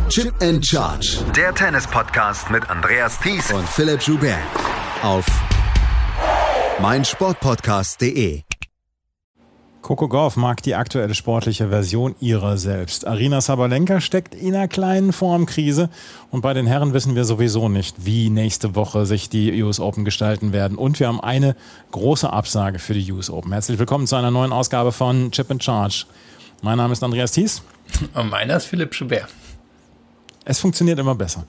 Chip and Charge. Der Tennis-Podcast mit Andreas Thies und Philipp Joubert. Auf meinsportpodcast.de. Coco Gauff mag die aktuelle sportliche Version ihrer selbst. Aryna Sabalenka steckt in einer kleinen Formkrise. Und bei den Herren wissen wir sowieso nicht, wie nächste Woche sich die US Open gestalten werden. Und wir haben eine große Absage für die US Open. Herzlich willkommen zu einer neuen Ausgabe von Chip and Charge. Mein Name ist Andreas Thies. Und meiner ist Philipp Joubert. Es funktioniert immer besser.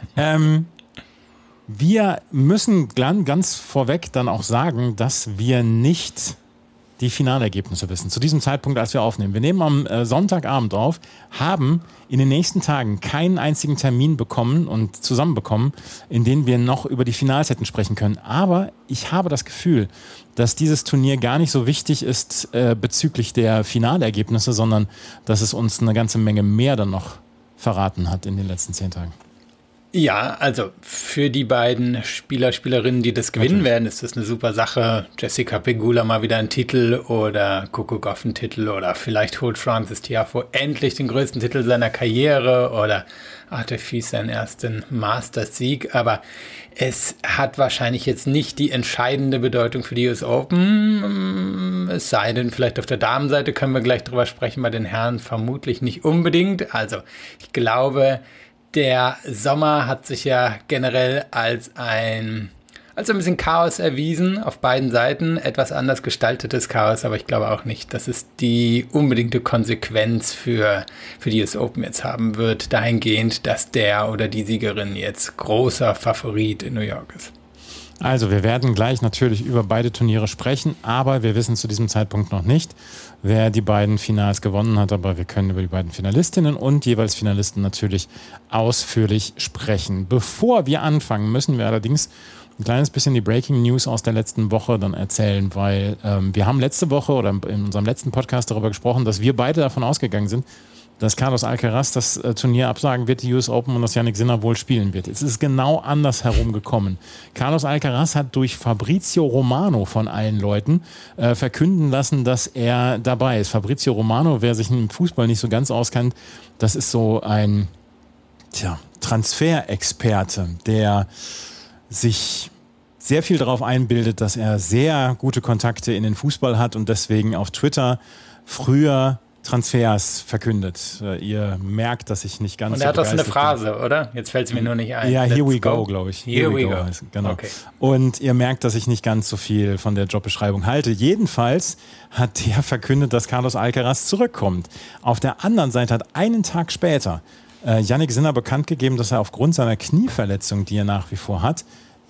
Wir müssen ganz vorweg dann auch sagen, dass wir nicht die Finalergebnisse wissen. Zu diesem Zeitpunkt, als wir aufnehmen. Wir nehmen am Sonntagabend auf, haben in den nächsten Tagen keinen einzigen Termin bekommen und zusammenbekommen, in dem wir noch über die Finals hätten sprechen können. Aber ich habe das Gefühl, dass dieses Turnier gar nicht so wichtig ist bezüglich der Finalergebnisse, sondern dass es uns eine ganze Menge mehr dann noch verraten hat in den letzten 10 Tagen. Ja, also für die beiden Spielerinnen, die das gewinnen werden, ist das eine super Sache. Jessica Pegula mal wieder einen Titel oder Coco Gauff einen Titel oder vielleicht holt Frances Tiafoe endlich den größten Titel seiner Karriere oder Arthur Fils seinen ersten Masters-Sieg. Aber es hat wahrscheinlich jetzt nicht die entscheidende Bedeutung für die US Open. Es sei denn, vielleicht auf der Damenseite können wir gleich drüber sprechen, bei den Herren vermutlich nicht unbedingt. Also ich glaube, der Sommer hat sich ja generell als ein bisschen Chaos erwiesen, auf beiden Seiten. Etwas anders gestaltetes Chaos, aber ich glaube auch nicht, dass es die unbedingte Konsequenz für die US Open jetzt haben wird, dahingehend, dass der oder die Siegerin jetzt großer Favorit in New York ist. Also wir werden gleich natürlich über beide Turniere sprechen, aber wir wissen zu diesem Zeitpunkt noch nicht, wer die beiden Finals gewonnen hat. Aber wir können über die beiden Finalistinnen und jeweils Finalisten natürlich ausführlich sprechen. Bevor wir anfangen, müssen wir allerdings ein kleines bisschen die Breaking News aus der letzten Woche dann erzählen, weil wir haben letzte Woche oder in unserem letzten Podcast darüber gesprochen, dass wir beide davon ausgegangen sind, dass Carlos Alcaraz das Turnier absagen wird, die US Open, und dass Jannik Sinner wohl spielen wird. Es ist genau andersherum gekommen. Carlos Alcaraz hat durch Fabrizio Romano von allen Leuten verkünden lassen, dass er dabei ist. Fabrizio Romano, wer sich im Fußball nicht so ganz auskennt, das ist so ein Transferexperte, der sich sehr viel darauf einbildet, dass er sehr gute Kontakte in den Fußball hat und deswegen auf Twitter früher Transfers verkündet. Ihr merkt, dass ich nicht ganz so. Und er hat doch so eine Phrase, oder? Jetzt fällt es mir nur nicht ein. Ja, here we go, glaube ich. Here we go. Genau. Okay. Und ihr merkt, dass ich nicht ganz so viel von der Jobbeschreibung halte. Jedenfalls hat der verkündet, dass Carlos Alcaraz zurückkommt. Auf der anderen Seite hat einen Tag später Jannik Sinner bekannt gegeben, dass er aufgrund seiner Knieverletzung, die er nach wie vor hat,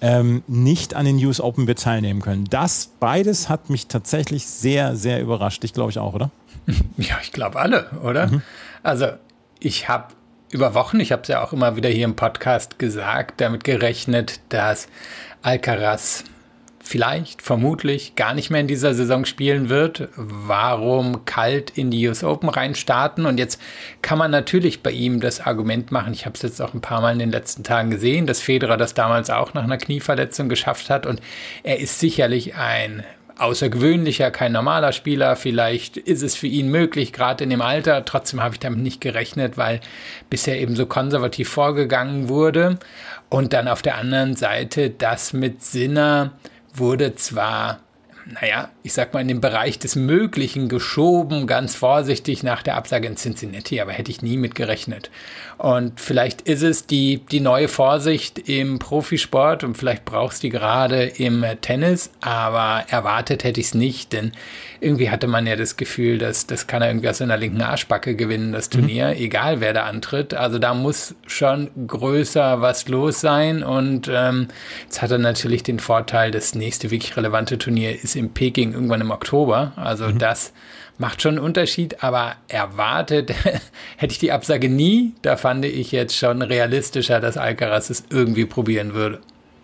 nicht an den US Open wird teilnehmen können. Das beides hat mich tatsächlich sehr, sehr überrascht. Ich glaube ich auch, oder? Ja, ich glaube alle, oder? Mhm. Also ich habe über Wochen, ich habe es ja auch immer wieder hier im Podcast gesagt, damit gerechnet, dass Alcaraz vielleicht, vermutlich gar nicht mehr in dieser Saison spielen wird. Warum kalt in die US Open reinstarten? Und jetzt kann man natürlich bei ihm das Argument machen, ich habe es jetzt auch ein paar Mal in den letzten Tagen gesehen, dass Federer das damals auch nach einer Knieverletzung geschafft hat. Und er ist sicherlich ein außergewöhnlicher, kein normaler Spieler. Vielleicht ist es für ihn möglich, gerade in dem Alter. Trotzdem habe ich damit nicht gerechnet, weil bisher eben so konservativ vorgegangen wurde. Und dann auf der anderen Seite, das mit Sinner wurde zwar, ich sag mal, in den Bereich des Möglichen geschoben, ganz vorsichtig nach der Absage in Cincinnati, aber hätte ich nie mit gerechnet. Und vielleicht ist es die neue Vorsicht im Profisport und vielleicht brauchst du die gerade im Tennis, aber erwartet hätte ich es nicht, denn irgendwie hatte man ja das Gefühl, dass das kann er irgendwie aus seiner linken Arschbacke gewinnen, das Turnier, egal wer da antritt. Also da muss schon größer was los sein und jetzt hat er natürlich den Vorteil, das nächste wirklich relevante Turnier ist in Peking irgendwann im Oktober, also das macht schon einen Unterschied, aber erwartet hätte ich die Absage nie. Da fand ich jetzt schon realistischer, dass Alcaraz es irgendwie probieren würde.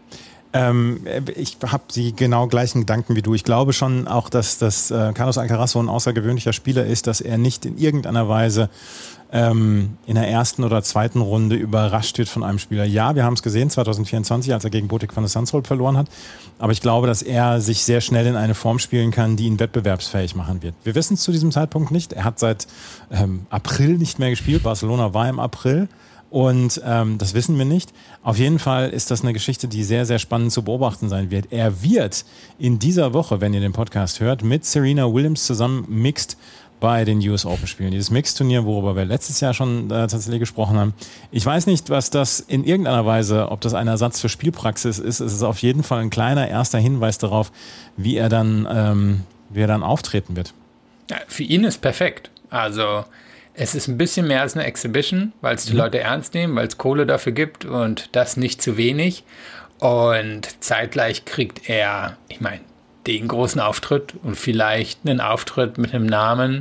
Ich habe die genau gleichen Gedanken wie du. Ich glaube schon auch, dass Carlos Alcaraz so ein außergewöhnlicher Spieler ist, dass er nicht in irgendeiner Weise in der ersten oder zweiten Runde überrascht wird von einem Spieler. Ja, wir haben es gesehen 2024, als er gegen Botic van der Zandschulp verloren hat. Aber ich glaube, dass er sich sehr schnell in eine Form spielen kann, die ihn wettbewerbsfähig machen wird. Wir wissen es zu diesem Zeitpunkt nicht. Er hat seit April nicht mehr gespielt. Barcelona war im April. Und das wissen wir nicht. Auf jeden Fall ist das eine Geschichte, die sehr, sehr spannend zu beobachten sein wird. Er wird in dieser Woche, wenn ihr den Podcast hört, mit Serena Williams zusammen Mixed bei den US Open spielen. Dieses Mixed-Turnier, worüber wir letztes Jahr schon tatsächlich gesprochen haben. Ich weiß nicht, was das in irgendeiner Weise, ob das ein Ersatz für Spielpraxis ist. Es ist auf jeden Fall ein kleiner erster Hinweis darauf, wie er dann auftreten wird. Ja, für ihn ist perfekt. Also es ist ein bisschen mehr als eine Exhibition, weil es die Leute ernst nehmen, weil es Kohle dafür gibt und das nicht zu wenig. Und zeitgleich kriegt er, ich meine, den großen Auftritt und vielleicht einen Auftritt mit einem Namen,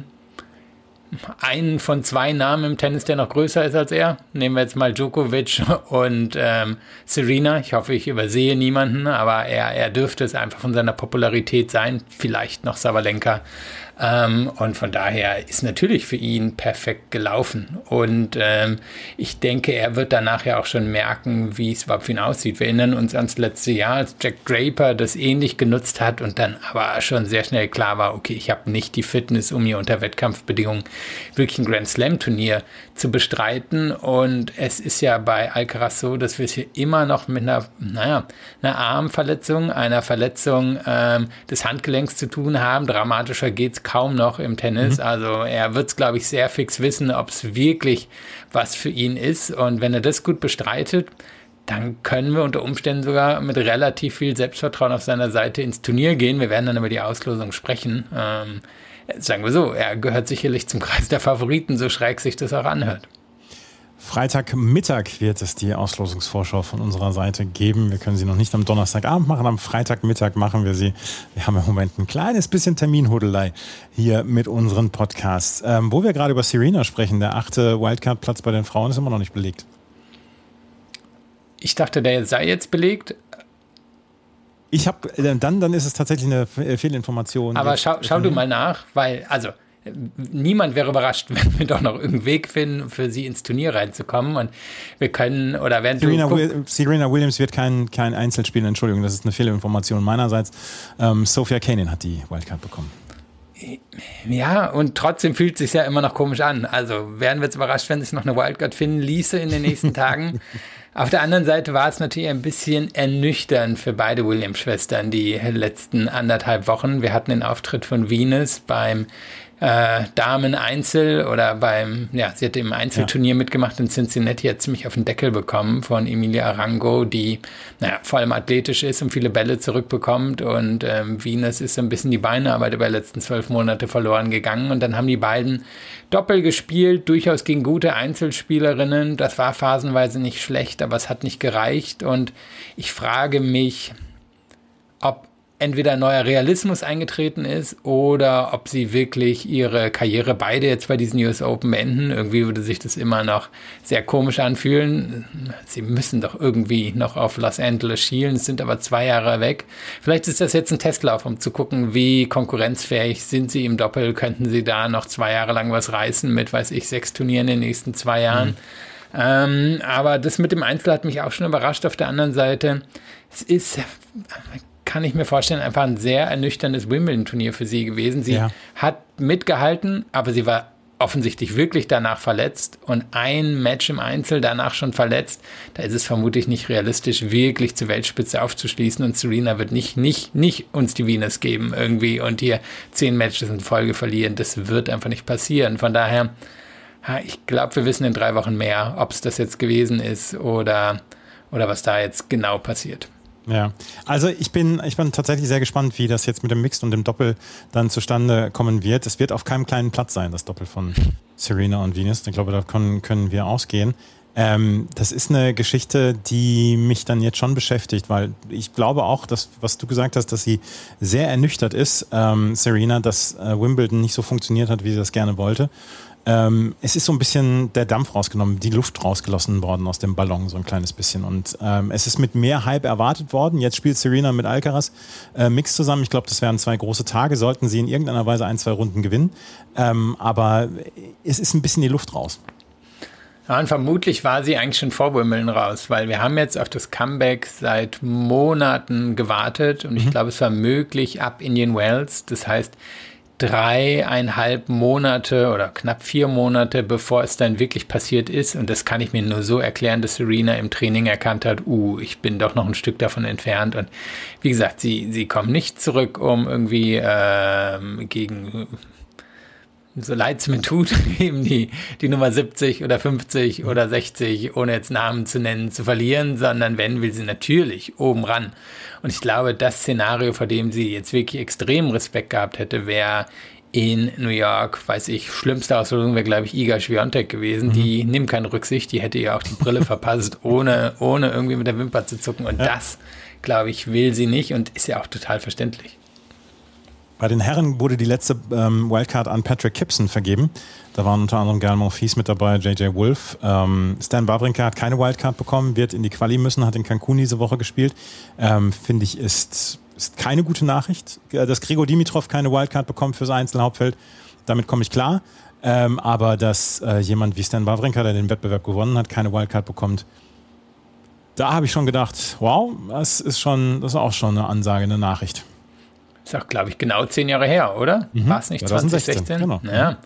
einen von 2 Namen im Tennis, der noch größer ist als er. Nehmen wir jetzt mal Djokovic und Serena. Ich hoffe, ich übersehe niemanden, aber er dürfte es einfach von seiner Popularität sein. Vielleicht noch Sabalenka. Und von daher ist natürlich für ihn perfekt gelaufen. Und ich denke, er wird danach ja auch schon merken, wie es überhaupt für ihn aussieht. Wir erinnern uns ans letzte Jahr, als Jack Draper das ähnlich genutzt hat und dann aber schon sehr schnell klar war, okay, ich habe nicht die Fitness, um hier unter Wettkampfbedingungen wirklich ein Grand Slam Turnier zu bestreiten. Und es ist ja bei Alcaraz so, dass wir es hier immer noch mit einer Armverletzung, einer Verletzung des Handgelenks zu tun haben. Dramatischer geht's kaum noch im Tennis. Also er wird es, glaube ich, sehr fix wissen, ob es wirklich was für ihn ist. Und wenn er das gut bestreitet, dann können wir unter Umständen sogar mit relativ viel Selbstvertrauen auf seiner Seite ins Turnier gehen. Wir werden dann über die Auslosung sprechen. Sagen wir so, er gehört sicherlich zum Kreis der Favoriten, so schräg sich das auch anhört. Freitagmittag wird es die Auslosungsvorschau von unserer Seite geben. Wir können sie noch nicht am Donnerstagabend machen, am Freitagmittag machen wir sie. Wir haben im Moment ein kleines bisschen Terminhudelei hier mit unseren Podcasts. Wo wir gerade über Serena sprechen, der 8. Wildcard-Platz bei den Frauen ist immer noch nicht belegt. Ich dachte, der sei jetzt belegt. Dann ist es tatsächlich eine Fehlinformation. Aber schau du mal nach, weil, also niemand wäre überrascht, wenn wir doch noch irgendeinen Weg finden, für sie ins Turnier reinzukommen. Und wir können, oder wenn Serena Williams wird kein Einzel spielen, Entschuldigung, das ist eine Fehlinformation meinerseits. Sophia Kenin hat die Wildcard bekommen. Ja, und trotzdem fühlt es sich ja immer noch komisch an. Also wären wir jetzt überrascht, wenn sich noch eine Wildcard finden ließe in den nächsten Tagen. Auf der anderen Seite war es natürlich ein bisschen ernüchternd für beide Williams-Schwestern die letzten 1,5 Wochen. Wir hatten den Auftritt von Venus beim Damen-Einzel oder sie hat im Einzelturnier mitgemacht in Cincinnati, hat ziemlich auf den Deckel bekommen von Emilia Arango, die vor allem athletisch ist und viele Bälle zurückbekommt, und Venus ist so ein bisschen die Beinarbeit über die letzten 12 Monate verloren gegangen, und dann haben die beiden Doppel gespielt, durchaus gegen gute Einzelspielerinnen. Das war phasenweise nicht schlecht, aber es hat nicht gereicht, und ich frage mich, ob entweder ein neuer Realismus eingetreten ist oder ob sie wirklich ihre Karriere beide jetzt bei diesen US Open beenden. Irgendwie würde sich das immer noch sehr komisch anfühlen. Sie müssen doch irgendwie noch auf Los Angeles schielen, es sind aber 2 Jahre weg. Vielleicht ist das jetzt ein Testlauf, um zu gucken, wie konkurrenzfähig sind sie im Doppel. Könnten sie da noch 2 Jahre lang was reißen mit, 6 Turnieren in den nächsten 2 Jahren. Aber das mit dem Einzel hat mich auch schon überrascht. Auf der anderen Seite, es ist, kann ich mir vorstellen, einfach ein sehr ernüchterndes Wimbledon-Turnier für sie gewesen. Sie hat mitgehalten, aber sie war offensichtlich wirklich danach verletzt, und ein Match im Einzel danach schon verletzt. Da ist es vermutlich nicht realistisch, wirklich zur Weltspitze aufzuschließen, und Serena wird nicht uns die Venus geben irgendwie und hier 10 Matches in Folge verlieren. Das wird einfach nicht passieren. Von daher, ich glaube, wir wissen in 3 Wochen mehr, ob es das jetzt gewesen ist oder was da jetzt genau passiert. Ja, also ich bin tatsächlich sehr gespannt, wie das jetzt mit dem Mixed und dem Doppel dann zustande kommen wird. Es wird auf keinem kleinen Platz sein, das Doppel von Serena und Venus. Ich glaube, da können wir ausgehen. Das ist eine Geschichte, die mich dann jetzt schon beschäftigt, weil ich glaube auch, dass, was du gesagt hast, dass sie sehr ernüchtert ist, Serena, dass Wimbledon nicht so funktioniert hat, wie sie das gerne wollte. Es ist so ein bisschen der Dampf rausgenommen, die Luft rausgelassen worden aus dem Ballon, so ein kleines bisschen. Und es ist mit mehr Hype erwartet worden. Jetzt spielt Serena mit Alcaraz Mix zusammen. Ich glaube, das wären 2 große Tage, sollten sie in irgendeiner Weise 1, 2 Runden gewinnen. Aber es ist ein bisschen die Luft raus. Ja, und vermutlich war sie eigentlich schon vor Wimbledon raus, weil wir haben jetzt auf das Comeback seit Monaten gewartet, und ich glaube, es war möglich ab Indian Wells. Das heißt, 3,5 Monate oder knapp 4 Monate, bevor es dann wirklich passiert ist. Und das kann ich mir nur so erklären, dass Serena im Training erkannt hat, ich bin doch noch ein Stück davon entfernt. Und wie gesagt, sie kommen nicht zurück, um irgendwie gegen, so leid es mir tut, eben die Nummer 70 oder 50 oder 60, ohne jetzt Namen zu nennen, zu verlieren, sondern wenn, will sie natürlich oben ran. Und ich glaube, das Szenario, vor dem sie jetzt wirklich extremen Respekt gehabt hätte, wäre in New York, schlimmste Auslosung wäre, glaube ich, Iga Swiatek gewesen. Die nimmt keine Rücksicht, die hätte ja auch die Brille verpasst, ohne irgendwie mit der Wimper zu zucken. Und das, glaube ich, will sie nicht und ist ja auch total verständlich. Bei den Herren wurde die letzte Wildcard an Patrick Gibson vergeben. Da waren unter anderem Gael Monfils mit dabei, JJ Wolf. Stan Wawrinka hat keine Wildcard bekommen, wird in die Quali müssen, hat in Cancun diese Woche gespielt. Finde ich, ist keine gute Nachricht. Dass Grigor Dimitrov keine Wildcard bekommt fürs Einzelhauptfeld, damit komme ich klar. Aber dass jemand wie Stan Wawrinka, der den Wettbewerb gewonnen hat, keine Wildcard bekommt, da habe ich schon gedacht, wow, das ist auch schon eine Ansage, eine Nachricht. Ist auch, glaube ich, genau 10 Jahre her, oder? War es nicht 2016? Genau. Ja.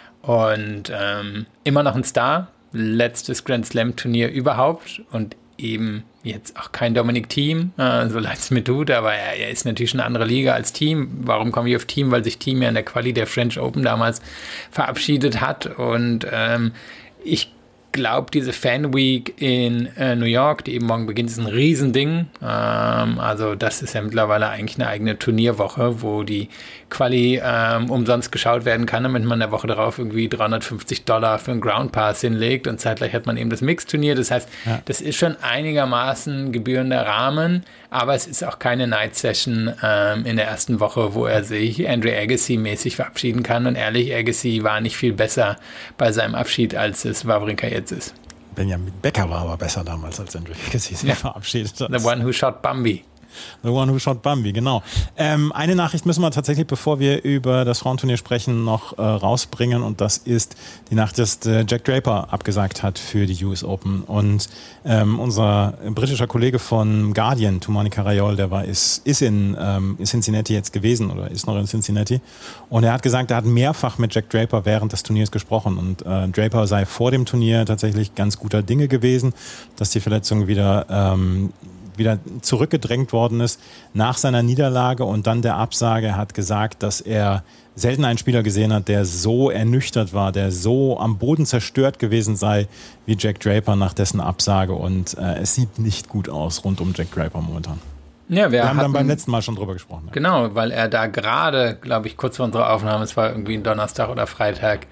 Und immer noch ein Star. Letztes Grand Slam Turnier überhaupt. Und eben jetzt auch kein Dominic Thiem, so leid es mir tut, aber er ist natürlich schon eine andere Liga als Thiem. Warum komme ich auf Thiem? Weil sich Thiem ja in der Quali der French Open damals verabschiedet hat. Und ich glaube, diese Fan Week in New York, die eben morgen beginnt, ist ein Riesending. Also das ist ja mittlerweile eigentlich eine eigene Turnierwoche, wo die Quali umsonst geschaut werden kann, damit man in der Woche darauf irgendwie $350 für einen Ground Pass hinlegt und zeitgleich hat man eben das Mixturnier. Das heißt, das ist schon einigermaßen gebührender Rahmen, aber es ist auch keine Night Session in der ersten Woche, wo er sich Andre Agassi mäßig verabschieden kann. Und ehrlich, Agassi war nicht viel besser bei seinem Abschied, als es Wawrinka jetzt ist. Benjamin Becker war aber besser damals, als Andre Agassi sich verabschiedet hat. The one who shot Bambi. The one who shot Bambi, genau. Eine Nachricht müssen wir tatsächlich, bevor wir über das Frauenturnier sprechen, noch rausbringen. Und das ist die Nachricht, dass Jack Draper abgesagt hat für die US Open. Und unser britischer Kollege von Guardian, Tumani Karayol, der ist in Cincinnati jetzt gewesen oder ist noch in Cincinnati. Und er hat gesagt, er hat mehrfach mit Jack Draper während des Turniers gesprochen. Und Draper sei vor dem Turnier tatsächlich ganz guter Dinge gewesen, dass die Verletzung wieder zurückgedrängt worden ist nach seiner Niederlage und dann der Absage. Er hat gesagt, dass er selten einen Spieler gesehen hat, der so ernüchtert war, der so am Boden zerstört gewesen sei wie Jack Draper nach dessen Absage und es sieht nicht gut aus rund um Jack Draper momentan. Ja, wir haben dann beim letzten Mal schon drüber gesprochen. Genau, weil er da gerade, glaube ich, kurz vor unserer Aufnahme, es war irgendwie ein Donnerstag oder Freitag,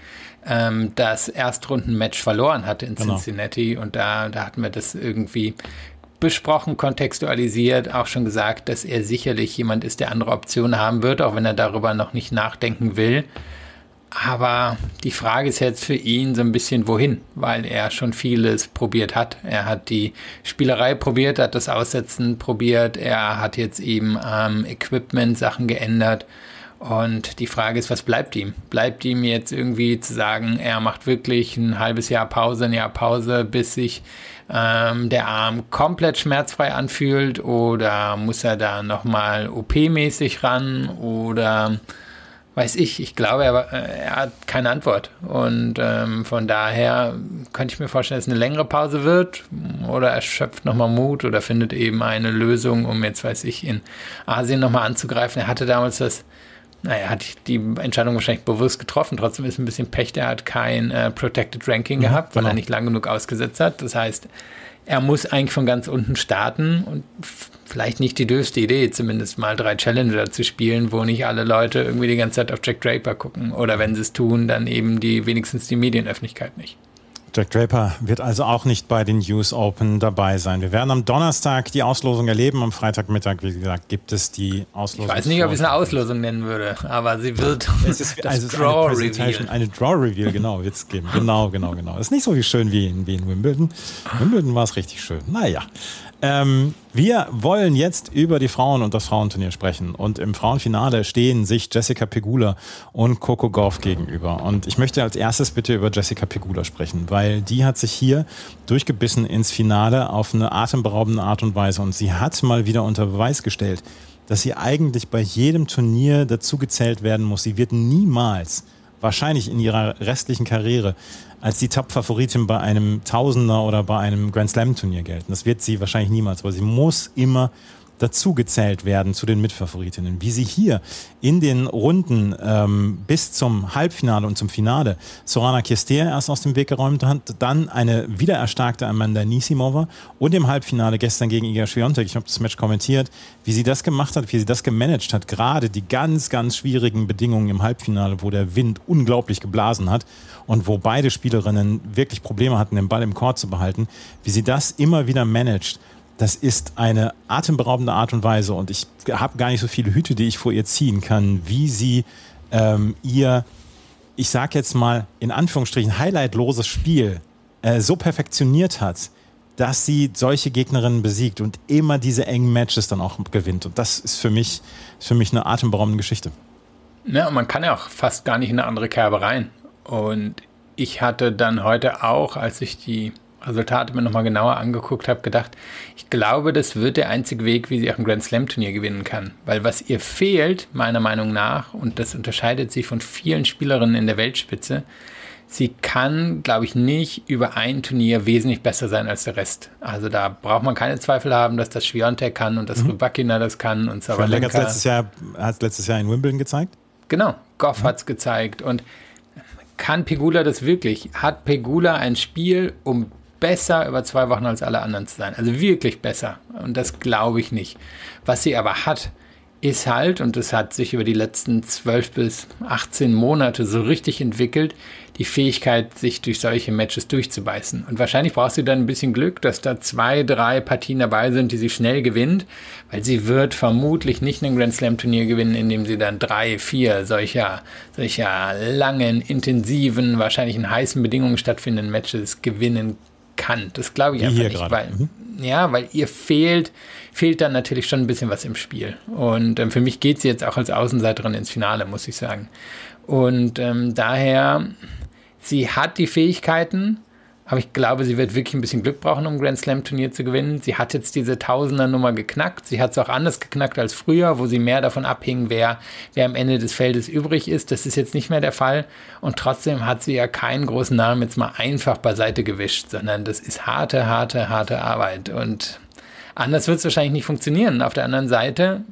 das Erstrundenmatch verloren hatte in Cincinnati und da hatten wir das irgendwie besprochen, kontextualisiert, auch schon gesagt, dass er sicherlich jemand ist, der andere Optionen haben wird, auch wenn er darüber noch nicht nachdenken will. Aber die Frage ist jetzt für ihn so ein bisschen wohin, weil er schon vieles probiert hat. Er hat die Spielerei probiert, hat das Aussetzen probiert, er hat jetzt eben Equipment Sachen geändert. Und die Frage ist, was bleibt ihm? Bleibt ihm jetzt irgendwie zu sagen, er macht wirklich ein halbes Jahr Pause, ein Jahr Pause, bis sich der Arm komplett schmerzfrei anfühlt? Oder muss er da nochmal OP-mäßig ran? Oder weiß ich glaube, er hat keine Antwort. Und von daher könnte ich mir vorstellen, dass es eine längere Pause wird. Oder er schöpft nochmal Mut oder findet eben eine Lösung, um jetzt, in Asien nochmal anzugreifen. Er hatte damals er hat die Entscheidung wahrscheinlich bewusst getroffen. Trotzdem ist ein bisschen Pech, er hat kein Protected Ranking gehabt, weil er nicht lang genug ausgesetzt hat. Das heißt, er muss eigentlich von ganz unten starten und vielleicht nicht die dürfste Idee, zumindest mal 3 Challenger zu spielen, wo nicht alle Leute irgendwie die ganze Zeit auf Jack Draper gucken. Oder wenn sie es tun, dann eben wenigstens die Medienöffentlichkeit nicht. Jack Draper wird also auch nicht bei den US Open dabei sein. Wir werden am Donnerstag die Auslosung erleben. Am Freitagmittag, wie gesagt, gibt es die Auslosung. Ich weiß nicht, ob ich es eine Auslosung nennen würde, aber sie wird das Draw-Reveal. Eine Draw-Reveal, genau, wird es geben. Genau. Ist nicht so schön wie in Wimbledon. Wimbledon war es richtig schön. Naja. Wir wollen jetzt über die Frauen und das Frauenturnier sprechen. Und im Frauenfinale stehen sich Jessica Pegula und Coco Gauff gegenüber. Und ich möchte als erstes bitte über Jessica Pegula sprechen, weil die hat sich hier durchgebissen ins Finale auf eine atemberaubende Art und Weise. Und sie hat mal wieder unter Beweis gestellt, dass sie eigentlich bei jedem Turnier dazugezählt werden muss. Sie wird niemals, wahrscheinlich in ihrer restlichen Karriere, als die Top-Favoritin bei einem Tausender oder bei einem Grand Slam-Turnier gelten. Das wird sie wahrscheinlich niemals, aber sie muss immer dazugezählt werden zu den Mitfavoritinnen. Wie sie hier in den Runden bis zum Halbfinale und zum Finale Sorana Cîrstea erst aus dem Weg geräumt hat, dann eine wiedererstarkte Amanda Anisimova und im Halbfinale gestern gegen Iga Swiatek, ich habe das Match kommentiert, wie sie das gemacht hat, wie sie das gemanagt hat, gerade die ganz, ganz schwierigen Bedingungen im Halbfinale, wo der Wind unglaublich geblasen hat und wo beide Spielerinnen wirklich Probleme hatten, den Ball im Court zu behalten, wie sie das immer wieder managt. Das ist eine atemberaubende Art und Weise und ich habe gar nicht so viele Hüte, die ich vor ihr ziehen kann, wie sie ihr, ich sage jetzt mal in Anführungsstrichen, highlightloses Spiel so perfektioniert hat, dass sie solche Gegnerinnen besiegt und immer diese engen Matches dann auch gewinnt. Und das ist für mich eine atemberaubende Geschichte. Ja, und man kann ja auch fast gar nicht in eine andere Kerbe rein. Und ich hatte dann heute auch, als ich die Resultate mir nochmal genauer angeguckt habe, gedacht, ich glaube, das wird der einzige Weg, wie sie auch ein Grand Slam Turnier gewinnen kann. Weil was ihr fehlt, meiner Meinung nach, und das unterscheidet sie von vielen Spielerinnen in der Weltspitze, sie kann, glaube ich, nicht über ein Turnier wesentlich besser sein als der Rest. Also da braucht man keine Zweifel haben, dass das Swiatek kann und dass Rybakina das kann und Sabalenka. Hat es letztes Jahr in Wimbledon gezeigt? Genau, Goff hat es gezeigt. Und kann Pegula das wirklich? Hat Pegula ein Spiel, um besser über 2 Wochen als alle anderen zu sein? Also wirklich besser. Und das glaube ich nicht. Was sie aber hat, ist halt, und das hat sich über die letzten 12 bis 18 Monate so richtig entwickelt, die Fähigkeit, sich durch solche Matches durchzubeißen. Und wahrscheinlich braucht sie dann ein bisschen Glück, dass da 2, 3 Partien dabei sind, die sie schnell gewinnt, weil sie wird vermutlich nicht ein Grand Slam Turnier gewinnen, indem sie dann 3, 4 solcher langen, intensiven, wahrscheinlich in heißen Bedingungen stattfindenden Matches gewinnen kann. Das glaube ich einfach nicht, weil ihr fehlt dann natürlich schon ein bisschen was im Spiel. Und für mich geht sie jetzt auch als Außenseiterin ins Finale, muss ich sagen. Und daher, sie hat die Fähigkeiten, aber ich glaube, sie wird wirklich ein bisschen Glück brauchen, um ein Grand Slam Turnier zu gewinnen. Sie hat jetzt diese Tausender-Nummer geknackt. Sie hat es auch anders geknackt als früher, wo sie mehr davon abhing, wer am Ende des Feldes übrig ist. Das ist jetzt nicht mehr der Fall. Und trotzdem hat sie ja keinen großen Namen jetzt mal einfach beiseite gewischt, sondern das ist harte Arbeit. Und anders wird es wahrscheinlich nicht funktionieren. Auf der anderen Seite,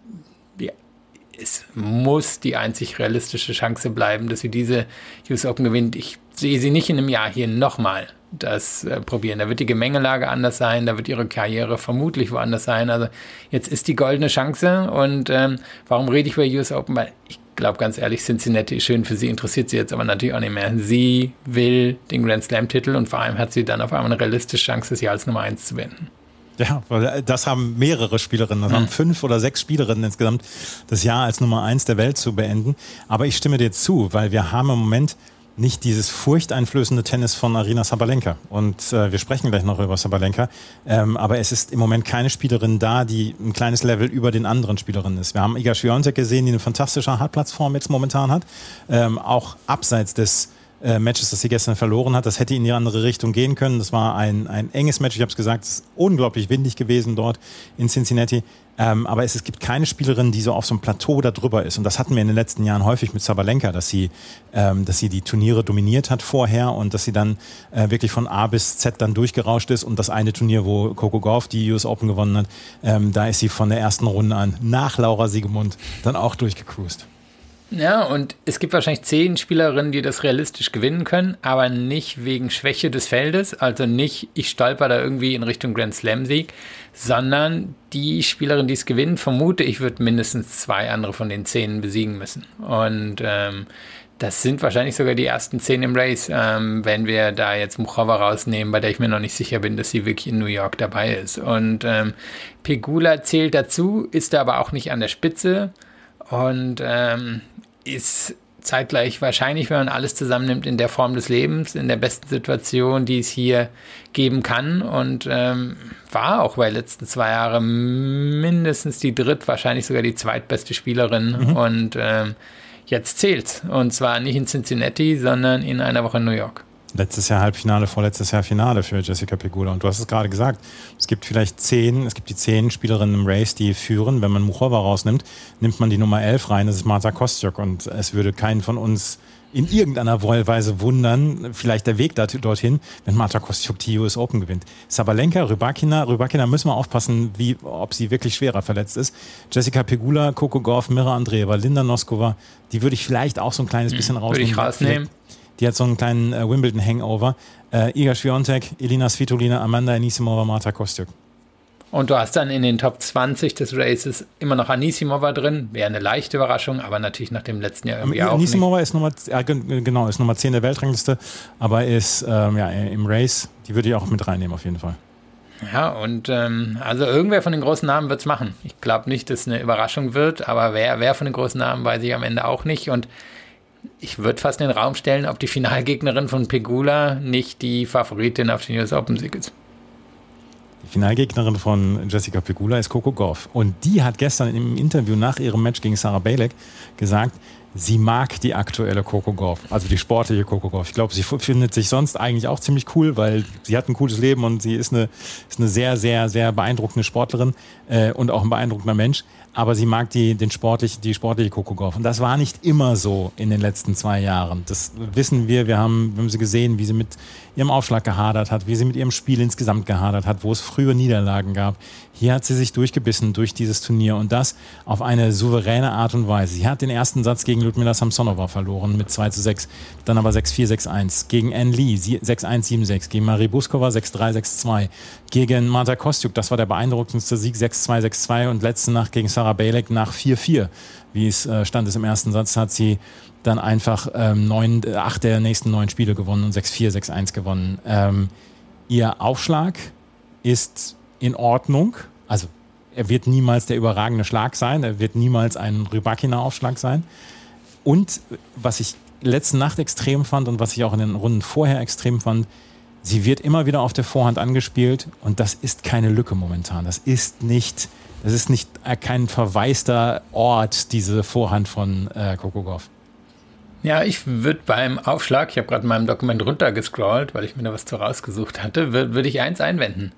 es muss die einzig realistische Chance bleiben, dass sie diese US Open gewinnt. Ich sehe sie nicht in einem Jahr hier nochmal das probieren. Da wird die Gemengelage anders sein, da wird ihre Karriere vermutlich woanders sein. Also jetzt ist die goldene Chance und warum rede ich über US Open? Weil ich glaube ganz ehrlich, Cincinnati ist schön für sie, interessiert sie jetzt aber natürlich auch nicht mehr. Sie will den Grand Slam Titel und vor allem hat sie dann auf einmal eine realistische Chance, das Jahr als Nummer 1 zu beenden. Ja, weil das haben mehrere Spielerinnen, das haben 5 oder 6 Spielerinnen insgesamt, das Jahr als Nummer 1 der Welt zu beenden. Aber ich stimme dir zu, weil wir haben im Moment nicht dieses furchteinflößende Tennis von Aryna Sabalenka. Und wir sprechen gleich noch über Sabalenka. Aber es ist im Moment keine Spielerin da, die ein kleines Level über den anderen Spielerinnen ist. Wir haben Iga Swiatek gesehen, die eine fantastische Hartplatzform jetzt momentan hat. Auch abseits des Matches, das sie gestern verloren hat. Das hätte in die andere Richtung gehen können. Das war ein enges Match. Ich habe es gesagt, es ist unglaublich windig gewesen dort in Cincinnati. Aber es gibt keine Spielerin, die so auf so einem Plateau da drüber ist. Und das hatten wir in den letzten Jahren häufig mit Sabalenka, dass sie die Turniere dominiert hat vorher und dass sie dann wirklich von A bis Z dann durchgerauscht ist. Und das eine Turnier, wo Coco Gauff die US Open gewonnen hat, da ist sie von der ersten Runde an nach Laura Siegemund dann auch durchgecruised. Ja, und es gibt wahrscheinlich 10 Spielerinnen, die das realistisch gewinnen können, aber nicht wegen Schwäche des Feldes, also nicht, ich stolper da irgendwie in Richtung Grand Slam-Sieg, sondern die Spielerin, die es gewinnen, vermute ich, wird mindestens 2 andere von den 10 besiegen müssen. Und das sind wahrscheinlich sogar die ersten 10 im Race, wenn wir da jetzt Muchova rausnehmen, bei der ich mir noch nicht sicher bin, dass sie wirklich in New York dabei ist. Und Pegula zählt dazu, ist da aber auch nicht an der Spitze und ist zeitgleich wahrscheinlich, wenn man alles zusammennimmt, in der Form des Lebens, in der besten Situation, die es hier geben kann und war auch bei den letzten 2 Jahren mindestens die wahrscheinlich sogar die zweitbeste Spielerin und jetzt zählt's. Und zwar nicht in Cincinnati, sondern in einer Woche in New York. Letztes Jahr Halbfinale, vorletztes Jahr Finale für Jessica Pegula. Und du hast es gerade gesagt, es gibt die 10 Spielerinnen im Race, die führen. Wenn man Muchova rausnimmt, nimmt man die Nummer 11 rein, das ist Marta Kostyuk. Und es würde keinen von uns in irgendeiner Weise wundern, vielleicht der Weg dorthin, wenn Marta Kostyuk die US Open gewinnt. Sabalenka, Rybakina müssen wir aufpassen, ob sie wirklich schwerer verletzt ist. Jessica Pegula, Coco Gauff, Mira Andreeva, Linda Noskova, die würde ich vielleicht auch so ein kleines bisschen rausnehmen. Würde ich rausnehmen. Die hat so einen kleinen Wimbledon-Hangover. Iga Swiatek, Elina Svitolina, Amanda Anisimova, Marta Kostyuk. Und du hast dann in den Top 20 des Races immer noch Anisimova drin. Wäre eine leichte Überraschung, aber natürlich nach dem letzten Jahr irgendwie auch Anisimova nicht. ist Nummer 10 der Weltrangliste, aber ist im Race, die würde ich auch mit reinnehmen auf jeden Fall. Ja, und also irgendwer von den großen Namen wird es machen. Ich glaube nicht, dass es eine Überraschung wird, aber wer von den großen Namen weiß ich am Ende auch nicht. Und ich würde fast in den Raum stellen, ob die Finalgegnerin von Pegula nicht die Favoritin auf den US Open-Sieg ist. Die Finalgegnerin von Jessica Pegula ist Coco Gauff. Und die hat gestern im Interview nach ihrem Match gegen Sarah Bejlek gesagt, sie mag die aktuelle Coco Gauff, also die sportliche Coco Gauff. Ich glaube, sie findet sich sonst eigentlich auch ziemlich cool, weil sie hat ein cooles Leben und sie ist eine sehr, sehr, sehr beeindruckende Sportlerin und auch ein beeindruckender Mensch. Aber sie mag die sportliche Coco Gauff. Und das war nicht immer so in den letzten 2 Jahren. Das wissen wir. Wir haben sie gesehen, wie sie mit ihrem Aufschlag gehadert hat, wie sie mit ihrem Spiel insgesamt gehadert hat, wo es früher Niederlagen gab. Hier hat sie sich durchgebissen durch dieses Turnier und das auf eine souveräne Art und Weise. Sie hat den ersten Satz gegen Ludmila Samsonova verloren mit 2:6, dann aber 6:4, 6:1. Gegen Ann Lee 6:1, 7:6. Gegen Marie Buskova 6:3, 6:2. Gegen Marta Kostyuk, das war der beeindruckendste Sieg, 6:2, 6:2 und letzte Nacht gegen Sarah Bejlek nach 4:4. Wie es stand es im ersten Satz, hat sie dann einfach 8 der nächsten 9 Spiele gewonnen und 6:4, 6:1 gewonnen. Ihr Aufschlag ist in Ordnung. Also er wird niemals der überragende Schlag sein. Er wird niemals ein Rybakina-Aufschlag sein. Und was ich letzte Nacht extrem fand und was ich auch in den Runden vorher extrem fand, sie wird immer wieder auf der Vorhand angespielt und das ist keine Lücke momentan. Das ist kein verwaister Ort, diese Vorhand von Coco Gauff. Ja, ich würde beim Aufschlag, ich habe gerade in meinem Dokument runtergescrollt, weil ich mir da was zu rausgesucht hatte, würde ich eins einwenden.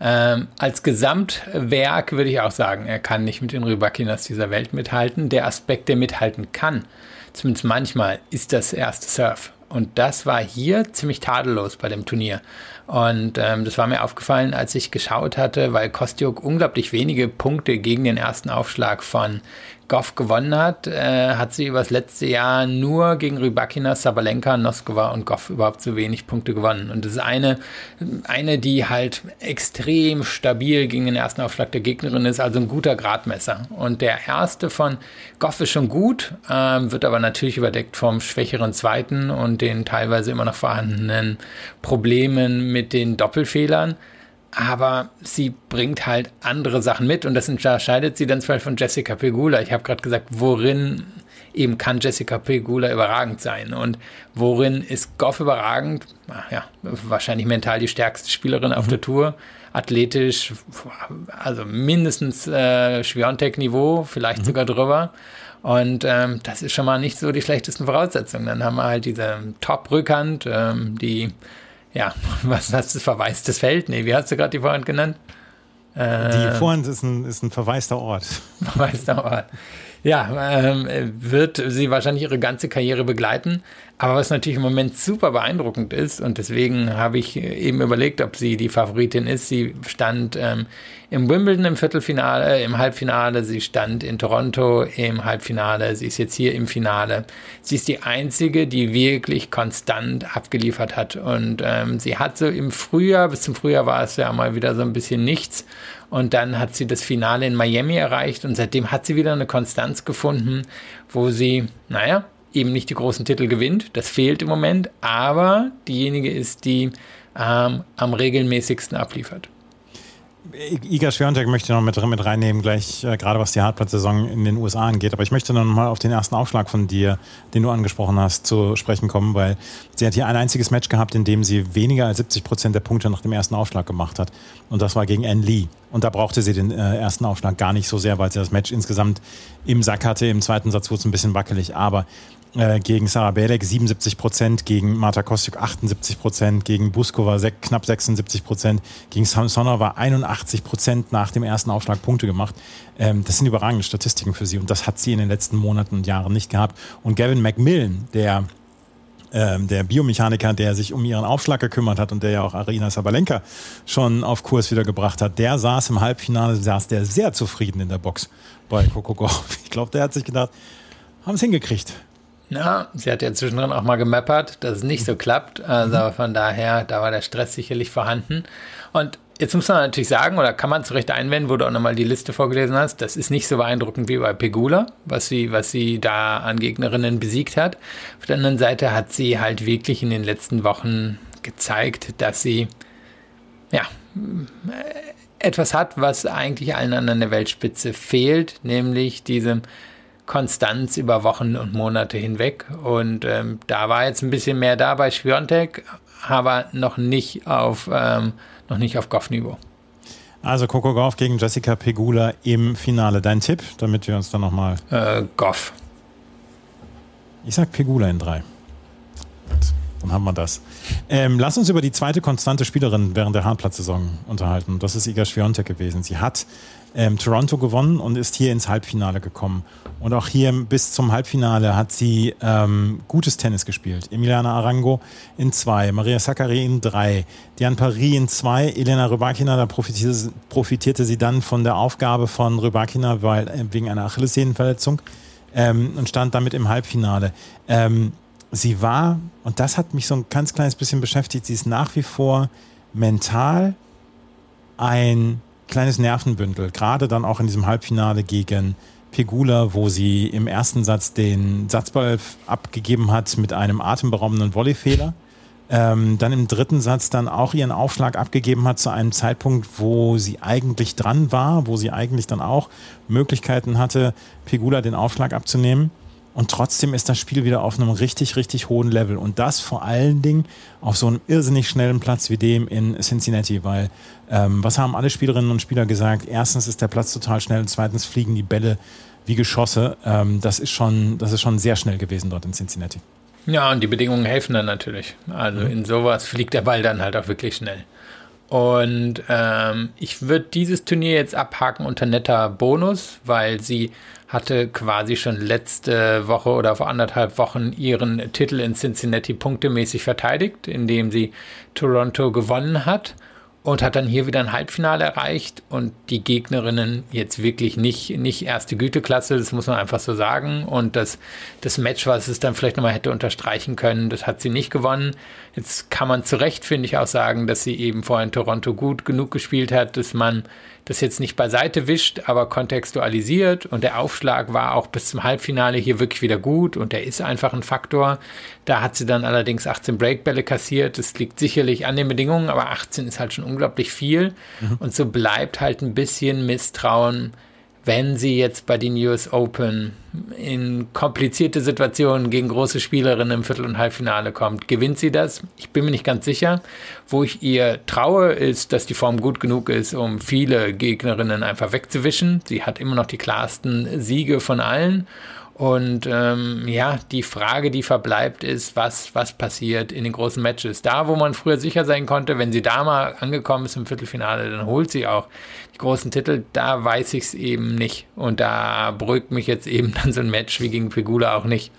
Als Gesamtwerk würde ich auch sagen, er kann nicht mit den Rybakinas dieser Welt mithalten. Der Aspekt, der mithalten kann, zumindest manchmal, ist das erste Serve. Und das war hier ziemlich tadellos bei dem Turnier. Und das war mir aufgefallen, als ich geschaut hatte, weil Kostyuk unglaublich wenige Punkte gegen den ersten Aufschlag von Gauff gewonnen hat, hat sie über das letzte Jahr nur gegen Rybakina, Sabalenka, Noskova und Gauff überhaupt so wenig Punkte gewonnen. Und das ist eine, die halt extrem stabil gegen den ersten Aufschlag der Gegnerin ist, also ein guter Gradmesser. Und der erste von Gauff ist schon gut, wird aber natürlich überdeckt vom schwächeren zweiten und den teilweise immer noch vorhandenen Problemen mit den Doppelfehlern. Aber sie bringt halt andere Sachen mit und das unterscheidet sie dann zwar von Jessica Pegula. Ich habe gerade gesagt, worin eben kann Jessica Pegula überragend sein und worin ist Gauff überragend? Ja, wahrscheinlich mental die stärkste Spielerin auf der Tour, athletisch, also mindestens Swiatek-Niveau, vielleicht sogar drüber. Und das ist schon mal nicht so die schlechtesten Voraussetzungen. Dann haben wir halt diese Top-Rückhand, die... Ja, was hast du, verwaistes Feld? Nee, wie hast du gerade die Vorhand genannt? Die Vorhand ist ein verwaister Ort. Verwaister Ort. Ja, wird sie wahrscheinlich ihre ganze Karriere begleiten. Aber was natürlich im Moment super beeindruckend ist, und deswegen habe ich eben überlegt, ob sie die Favoritin ist. Sie stand im Wimbledon im Halbfinale, sie stand in Toronto im Halbfinale, sie ist jetzt hier im Finale. Sie ist die einzige, die wirklich konstant abgeliefert hat. Und sie hat so im Frühjahr, bis zum Frühjahr war es ja mal wieder so ein bisschen nichts. Und dann hat sie das Finale in Miami erreicht und seitdem hat sie wieder eine Konstanz gefunden, wo sie, eben nicht die großen Titel gewinnt. Das fehlt im Moment, aber diejenige ist, die am regelmäßigsten abliefert. Iga Swiatek möchte ich noch mit reinnehmen, gleich gerade was die Hartplatzsaison in den USA angeht. Aber ich möchte noch mal auf den ersten Aufschlag von dir, den du angesprochen hast, zu sprechen kommen, weil sie hat hier ein einziges Match gehabt, in dem sie weniger als 70% der Punkte nach dem ersten Aufschlag gemacht hat. Und das war gegen Ann Lee. Und da brauchte sie den ersten Aufschlag gar nicht so sehr, weil sie das Match insgesamt im Sack hatte. Im zweiten Satz wurde es ein bisschen wackelig. Aber gegen Sarah Belek 77%, gegen Marta Kostyuk 78%, gegen Buskova knapp 76%, gegen Samsonova 81% nach dem ersten Aufschlag Punkte gemacht. Das sind überragende Statistiken für sie und das hat sie in den letzten Monaten und Jahren nicht gehabt. Und Gavin McMillan, der Biomechaniker, der sich um ihren Aufschlag gekümmert hat und der ja auch Aryna Sabalenka schon auf Kurs wieder gebracht hat, der saß im Halbfinale, der sehr zufrieden in der Box bei Coco Gauff. Ich glaube, der hat sich gedacht, haben es hingekriegt. Ja, sie hat ja zwischendrin auch mal gemappert, dass es nicht so klappt. Also von daher, da war der Stress sicherlich vorhanden. Und jetzt muss man natürlich sagen, oder kann man zu Recht einwenden, wo du auch nochmal die Liste vorgelesen hast, das ist nicht so beeindruckend wie bei Pegula, was sie da an Gegnerinnen besiegt hat. Auf der anderen Seite hat sie halt wirklich in den letzten Wochen gezeigt, dass sie etwas hat, was eigentlich allen anderen der Weltspitze fehlt, nämlich diese Konstanz über Wochen und Monate hinweg. Und da war jetzt ein bisschen mehr da bei Świątek, aber noch nicht auf Gauff-Niveau. Also Coco Gauff gegen Jessica Pegula im Finale. Dein Tipp, damit wir uns dann nochmal... Gauff. Ich sag Pegula in 3. Dann haben wir das. Lass uns über die zweite konstante Spielerin während der Hartplatz-Saison unterhalten. Das ist Iga Świątek gewesen. Sie hat Toronto gewonnen und ist hier ins Halbfinale gekommen. Und auch hier bis zum Halbfinale hat sie gutes Tennis gespielt. Emiliana Arango in 2, Maria Sakkari in 3, Diane Paris in 2, Elena Rybakina, da profitierte sie dann von der Aufgabe von Rybakina wegen einer Achillessehnenverletzung und stand damit im Halbfinale. Sie war, und das hat mich so ein ganz kleines bisschen beschäftigt, sie ist nach wie vor mental ein kleines Nervenbündel, gerade dann auch in diesem Halbfinale gegen Pegula, wo sie im ersten Satz den Satzball abgegeben hat mit einem atemberaubenden Volleyfehler. Dann im dritten Satz dann auch ihren Aufschlag abgegeben hat zu einem Zeitpunkt, wo sie eigentlich dran war, wo sie eigentlich dann auch Möglichkeiten hatte, Pegula den Aufschlag abzunehmen. Und trotzdem ist das Spiel wieder auf einem richtig, richtig hohen Level. Und das vor allen Dingen auf so einem irrsinnig schnellen Platz wie dem in Cincinnati. Weil, was haben alle Spielerinnen und Spieler gesagt? Erstens ist der Platz total schnell und zweitens fliegen die Bälle wie Geschosse. Das ist schon sehr schnell gewesen dort in Cincinnati. Ja, und die Bedingungen helfen dann natürlich. Also in sowas fliegt der Ball dann halt auch wirklich schnell. Und ich würde dieses Turnier jetzt abhaken unter netter Bonus, weil sie hatte quasi schon letzte Woche oder vor 1,5 Wochen ihren Titel in Cincinnati punktemäßig verteidigt, indem sie Toronto gewonnen hat und hat dann hier wieder ein Halbfinale erreicht und die Gegnerinnen jetzt wirklich nicht erste Güteklasse, das muss man einfach so sagen. Und das Match, was es dann vielleicht nochmal hätte unterstreichen können, das hat sie nicht gewonnen. Jetzt kann man zu Recht, finde ich, auch sagen, dass sie eben vorher in Toronto gut genug gespielt hat, dass man das jetzt nicht beiseite wischt, aber kontextualisiert. Und der Aufschlag war auch bis zum Halbfinale hier wirklich wieder gut und der ist einfach ein Faktor. Da hat sie dann allerdings 18 Breakbälle kassiert. Das liegt sicherlich an den Bedingungen, aber 18 ist halt schon unglaublich viel. Und so bleibt halt ein bisschen Misstrauen, wenn sie jetzt bei den US Open in komplizierte Situationen gegen große Spielerinnen im Viertel- und Halbfinale kommt. Gewinnt sie das? Ich bin mir nicht ganz sicher. Wo ich ihr traue, ist, dass die Form gut genug ist, um viele Gegnerinnen einfach wegzuwischen. Sie hat immer noch die klarsten Siege von allen. Und die Frage, die verbleibt, ist, was passiert in den großen Matches. Da, wo man früher sicher sein konnte, wenn sie da mal angekommen ist im Viertelfinale, dann holt sie auch die großen Titel. Da weiß ich es eben nicht. Und da beruhigt mich jetzt eben dann so ein Match wie gegen Pegula auch nicht.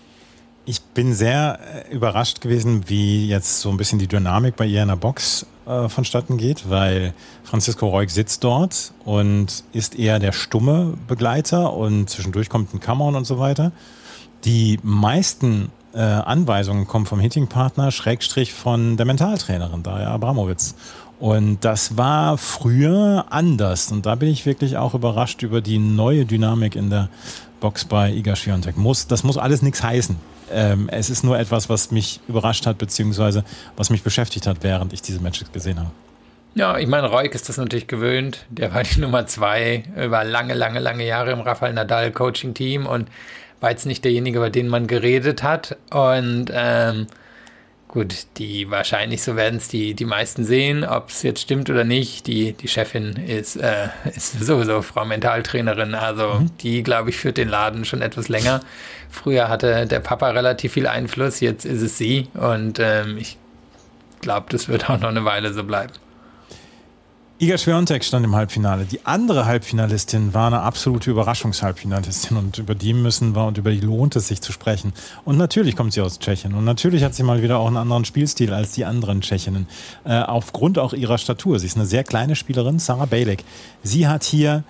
Ich bin sehr überrascht gewesen, wie jetzt so ein bisschen die Dynamik bei ihr in der Box vonstatten geht, weil Francisco Roig sitzt dort und ist eher der stumme Begleiter und zwischendurch kommt ein Come-On und so weiter. Die meisten Anweisungen kommen vom Hitting-Partner, / von der Mentaltrainerin, Daria Abramowitz. Und das war früher anders. Und da bin ich wirklich auch überrascht über die neue Dynamik in der Box bei Iga Świątek. Das muss alles nichts heißen. Es ist nur etwas, was mich überrascht hat, beziehungsweise was mich beschäftigt hat, während ich diese Matches gesehen habe. Ja, ich meine, Roig ist das natürlich gewöhnt. Der war die Nummer 2 über lange Jahre im Rafael Nadal Coaching-Team und war jetzt nicht derjenige, über den man geredet hat. Und Gut, wahrscheinlich so werden es die meisten sehen, ob es jetzt stimmt oder nicht. Die Chefin ist sowieso Frau Mentaltrainerin, also die, glaube ich, führt den Laden schon etwas länger. Früher hatte der Papa relativ viel Einfluss, jetzt ist es sie und ich glaube, das wird auch noch eine Weile so bleiben. Iga Swiatek stand im Halbfinale. Die andere Halbfinalistin war eine absolute Überraschungshalbfinalistin und über die lohnt es sich zu sprechen. Und natürlich kommt sie aus Tschechien und natürlich hat sie mal wieder auch einen anderen Spielstil als die anderen Tschechinnen. Aufgrund auch ihrer Statur. Sie ist eine sehr kleine Spielerin, Sara Bejlek. Sie hat hier,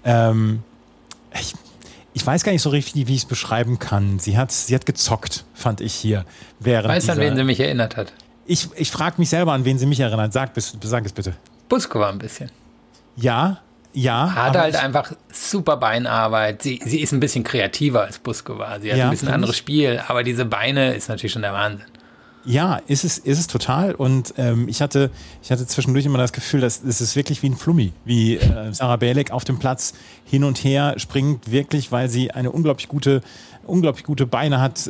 ich weiß gar nicht so richtig, wie ich es beschreiben kann. Sie hat gezockt, fand ich hier. Weißt du, an wen sie mich erinnert hat? Ich frage mich selber, an wen sie mich erinnert. Sag es bitte. Buskova ein bisschen. Ja. Hat halt einfach super Beinarbeit. Sie ist ein bisschen kreativer als Buskova. Sie hat ein bisschen anderes Spiel, aber diese Beine ist natürlich schon der Wahnsinn. Ja, ist es total. Und ich hatte zwischendurch immer das Gefühl, dass es ist wirklich wie ein Flummi, wie Sara Bejlek auf dem Platz hin und her springt, wirklich, weil sie eine unglaublich gute Beine hat,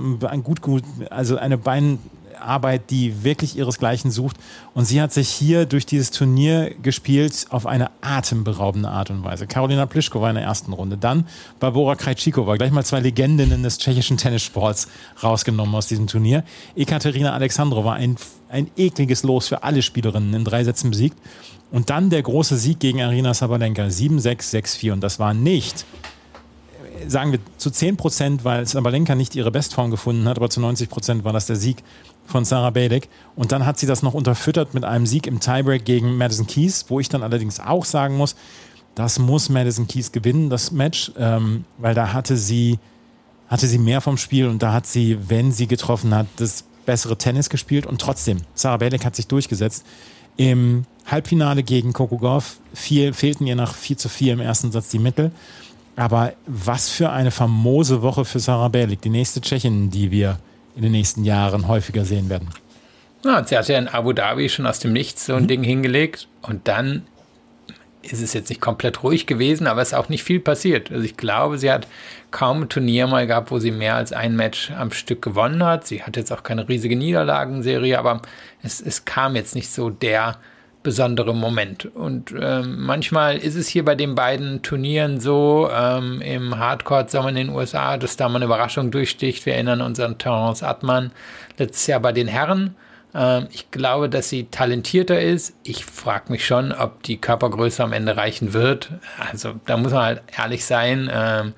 also eine Beinarbeit, die wirklich ihresgleichen sucht. Und sie hat sich hier durch dieses Turnier gespielt auf eine atemberaubende Art und Weise. Karolina Pliskova in der ersten Runde, dann Barbora Krejcikova, gleich mal 2 Legendinnen des tschechischen Tennissports rausgenommen aus diesem Turnier. Ekaterina Alexandrova, ein ekliges Los für alle Spielerinnen, in 3 Sätzen besiegt. Und dann der große Sieg gegen Aryna Sabalenka, 7-6, 6-4. Und das war nicht, sagen wir, zu 10%, weil Sabalenka nicht ihre Bestform gefunden hat, aber zu 90% war das der Sieg von Sara Bejlek. Und dann hat sie das noch unterfüttert mit einem Sieg im Tiebreak gegen Madison Keys, wo ich dann allerdings auch sagen muss, das muss Madison Keys gewinnen, das Match, weil da hatte sie mehr vom Spiel und da hat sie, wenn sie getroffen hat, das bessere Tennis gespielt und trotzdem, Sara Bejlek hat sich durchgesetzt. Im Halbfinale gegen Coco Gauff fehlten ihr nach 4-4 im ersten Satz die Mittel. Aber was für eine famose Woche für Sara Bejlek, die nächste Tschechin, die wir in den nächsten Jahren häufiger sehen werden. Ja, sie hat ja in Abu Dhabi schon aus dem Nichts so ein Ding hingelegt und dann ist es jetzt nicht komplett ruhig gewesen, aber es ist auch nicht viel passiert. Also ich glaube, sie hat kaum ein Turnier mal gehabt, wo sie mehr als ein Match am Stück gewonnen hat. Sie hat jetzt auch keine riesige Niederlagenserie, aber es kam jetzt nicht so der besondere Moment. Und manchmal ist es hier bei den beiden Turnieren so, im Hardcourt-Sommer in den USA, dass da mal eine Überraschung durchsticht. Wir erinnern uns an Terence Attmann letztes Jahr bei den Herren. Ich glaube, dass sie talentierter ist. Ich frage mich schon, ob die Körpergröße am Ende reichen wird. Also da muss man halt ehrlich sein.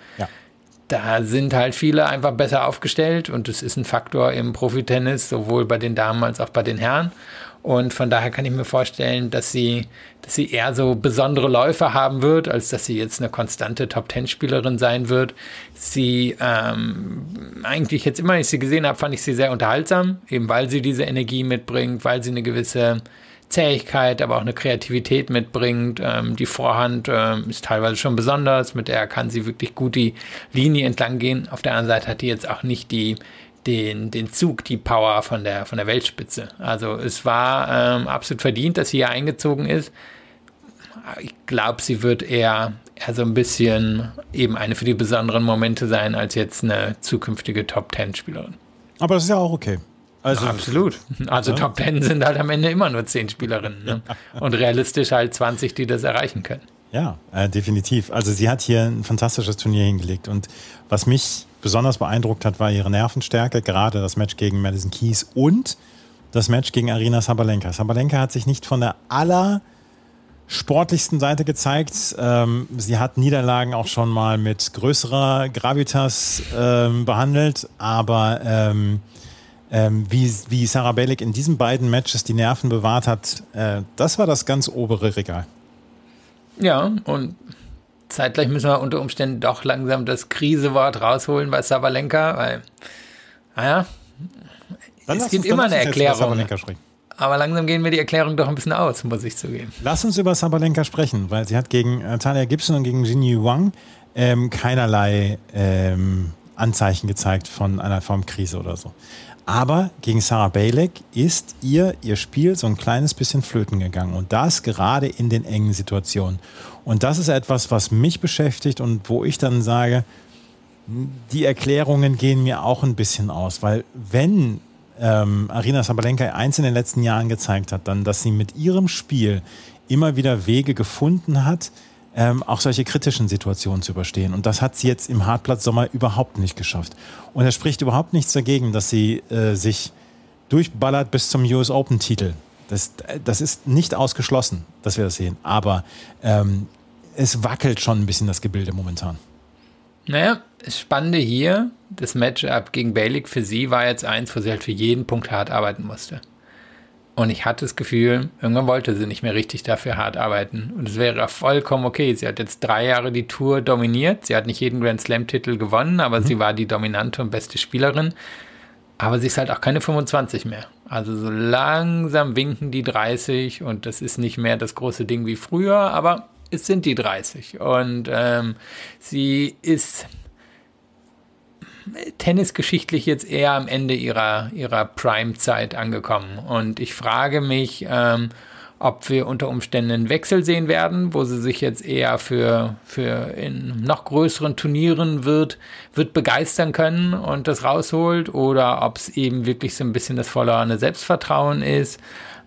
Da sind halt viele einfach besser aufgestellt und das ist ein Faktor im Profitennis, sowohl bei den Damen als auch bei den Herren. Und von daher kann ich mir vorstellen, dass sie eher so besondere Läufe haben wird, als dass sie jetzt eine konstante Top-10-Spielerin sein wird. Sie, eigentlich jetzt immer, als ich sie gesehen habe, fand ich sie sehr unterhaltsam, eben weil sie diese Energie mitbringt, weil sie eine gewisse Zähigkeit, aber auch eine Kreativität mitbringt. Die Vorhand ist teilweise schon besonders, mit der kann sie wirklich gut die Linie entlang gehen. Auf der anderen Seite hat die jetzt auch nicht den Zug, die Power von der Weltspitze. Also es war absolut verdient, dass sie hier eingezogen ist. Ich glaube, sie wird eher so ein bisschen eben eine für die besonderen Momente sein, als jetzt eine zukünftige Top-10-Spielerin. Aber das ist ja auch okay. Also, absolut. Also ja. Top 10 sind halt am Ende immer nur 10 Spielerinnen. Ne? Und realistisch halt 20, die das erreichen können. Ja, definitiv. Also sie hat hier ein fantastisches Turnier hingelegt. Und was mich besonders beeindruckt hat, war ihre Nervenstärke. Gerade das Match gegen Madison Keys und das Match gegen Aryna Sabalenka. Sabalenka hat sich nicht von der sportlichsten Seite gezeigt. Sie hat Niederlagen auch schon mal mit größerer Gravitas behandelt. Aber wie Sara Bejlek in diesen beiden Matches die Nerven bewahrt hat, das war das ganz obere Regal. Ja, und zeitgleich müssen wir unter Umständen doch langsam das Krisewort rausholen bei Sabalenka, weil, es gibt immer eine Erklärung. Aber langsam gehen mir die Erklärungen doch ein bisschen aus, muss ich zugeben. Lass uns über Sabalenka sprechen, weil sie hat gegen Talia Gibson und gegen Jinyu Wang keinerlei Anzeichen gezeigt von einer Formkrise oder so. Aber gegen Sara Bejlek ist ihr Spiel so ein kleines bisschen flöten gegangen. Und das gerade in den engen Situationen. Und das ist etwas, was mich beschäftigt und wo ich dann sage, die Erklärungen gehen mir auch ein bisschen aus. Weil wenn Aryna Sabalenka eins in den letzten Jahren gezeigt hat, dann, dass sie mit ihrem Spiel immer wieder Wege gefunden hat, auch solche kritischen Situationen zu überstehen. Und das hat sie jetzt im Hartplatz-Sommer überhaupt nicht geschafft. Und es spricht überhaupt nichts dagegen, dass sie sich durchballert bis zum US Open-Titel. Das ist nicht ausgeschlossen, dass wir das sehen. Aber es wackelt schon ein bisschen das Gebilde momentan. Naja, das Spannende hier, das Matchup gegen Beylik für sie war jetzt eins, wo sie halt für jeden Punkt hart arbeiten musste. Und ich hatte das Gefühl, irgendwann wollte sie nicht mehr richtig dafür hart arbeiten. Und es wäre vollkommen okay. Sie hat jetzt 3 Jahre die Tour dominiert. Sie hat nicht jeden Grand Slam-Titel gewonnen, aber sie war die dominante und beste Spielerin. Aber sie ist halt auch keine 25 mehr. Also so langsam winken die 30 und das ist nicht mehr das große Ding wie früher, aber es sind die 30. Und sie ist tennisgeschichtlich jetzt eher am Ende ihrer Prime-Zeit angekommen. Und ich frage mich, ob wir unter Umständen einen Wechsel sehen werden, wo sie sich jetzt eher für in noch größeren Turnieren wird begeistern können und das rausholt, oder ob es eben wirklich so ein bisschen das verlorene Selbstvertrauen ist.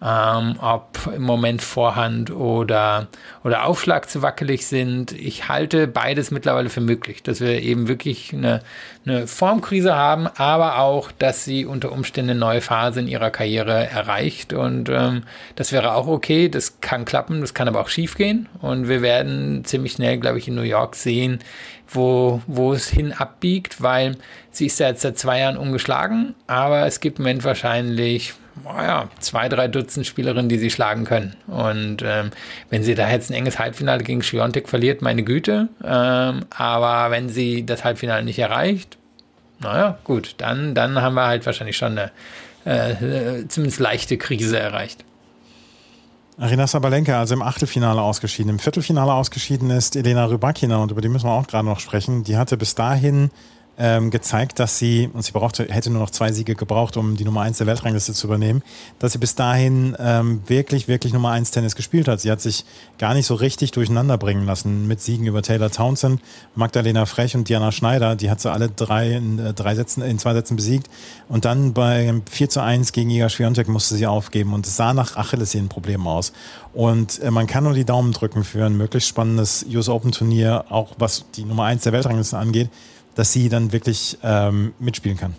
Ob im Moment Vorhand oder Aufschlag zu wackelig sind. Ich halte beides mittlerweile für möglich, dass wir eben wirklich eine Formkrise haben, aber auch, dass sie unter Umständen eine neue Phase in ihrer Karriere erreicht, und das wäre auch okay, das kann klappen, das kann aber auch schief gehen, und wir werden ziemlich schnell, glaube ich, in New York sehen, wo es hin abbiegt, weil sie ist ja jetzt seit 2 Jahren ungeschlagen, aber es gibt im Moment wahrscheinlich 2, 3 Dutzend Spielerinnen, die sie schlagen können. Und wenn sie da jetzt ein enges Halbfinale gegen Świątek verliert, meine Güte. Aber wenn sie das Halbfinale nicht erreicht, gut, dann haben wir halt wahrscheinlich schon eine zumindest leichte Krise erreicht. Aryna Sabalenka also im Achtelfinale ausgeschieden. Im Viertelfinale ausgeschieden ist Elena Rybakina, und über die müssen wir auch gerade noch sprechen. Die hatte bis dahin gezeigt, dass sie hätte nur noch 2 Siege gebraucht, um die Nummer 1 der Weltrangliste zu übernehmen, dass sie bis dahin wirklich, wirklich Nummer 1 Tennis gespielt hat. Sie hat sich gar nicht so richtig durcheinander bringen lassen mit Siegen über Taylor Townsend, Magdalena Frech und Diana Schneider. Die hat sie alle 3 in 2 Sätzen besiegt. Und dann bei 4:1 gegen Iga Świątek musste sie aufgeben, und es sah nach Achillessehnenproblemen aus. Und man kann nur die Daumen drücken für ein möglichst spannendes US Open Turnier, auch was die Nummer 1 der Weltrangliste angeht, dass sie dann wirklich mitspielen kann.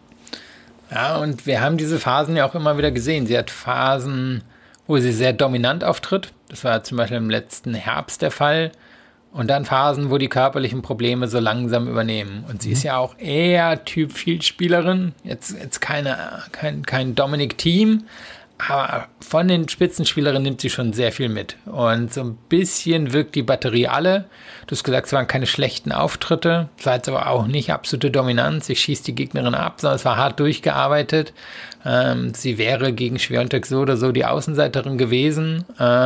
Ja, und wir haben diese Phasen ja auch immer wieder gesehen. Sie hat Phasen, wo sie sehr dominant auftritt. Das war zum Beispiel im letzten Herbst der Fall. Und dann Phasen, wo die körperlichen Probleme so langsam übernehmen. Und sie ist ja auch eher Typ Vielspielerin. Jetzt kein Dominic Thiem, aber von den Spitzenspielerinnen nimmt sie schon sehr viel mit. Und so ein bisschen wirkt die Batterie alle. Du hast gesagt, es waren keine schlechten Auftritte. Es war jetzt aber auch nicht absolute Dominanz. Ich schieße die Gegnerin ab, sondern es war hart durchgearbeitet. Sie wäre gegen Świątek so oder so die Außenseiterin gewesen.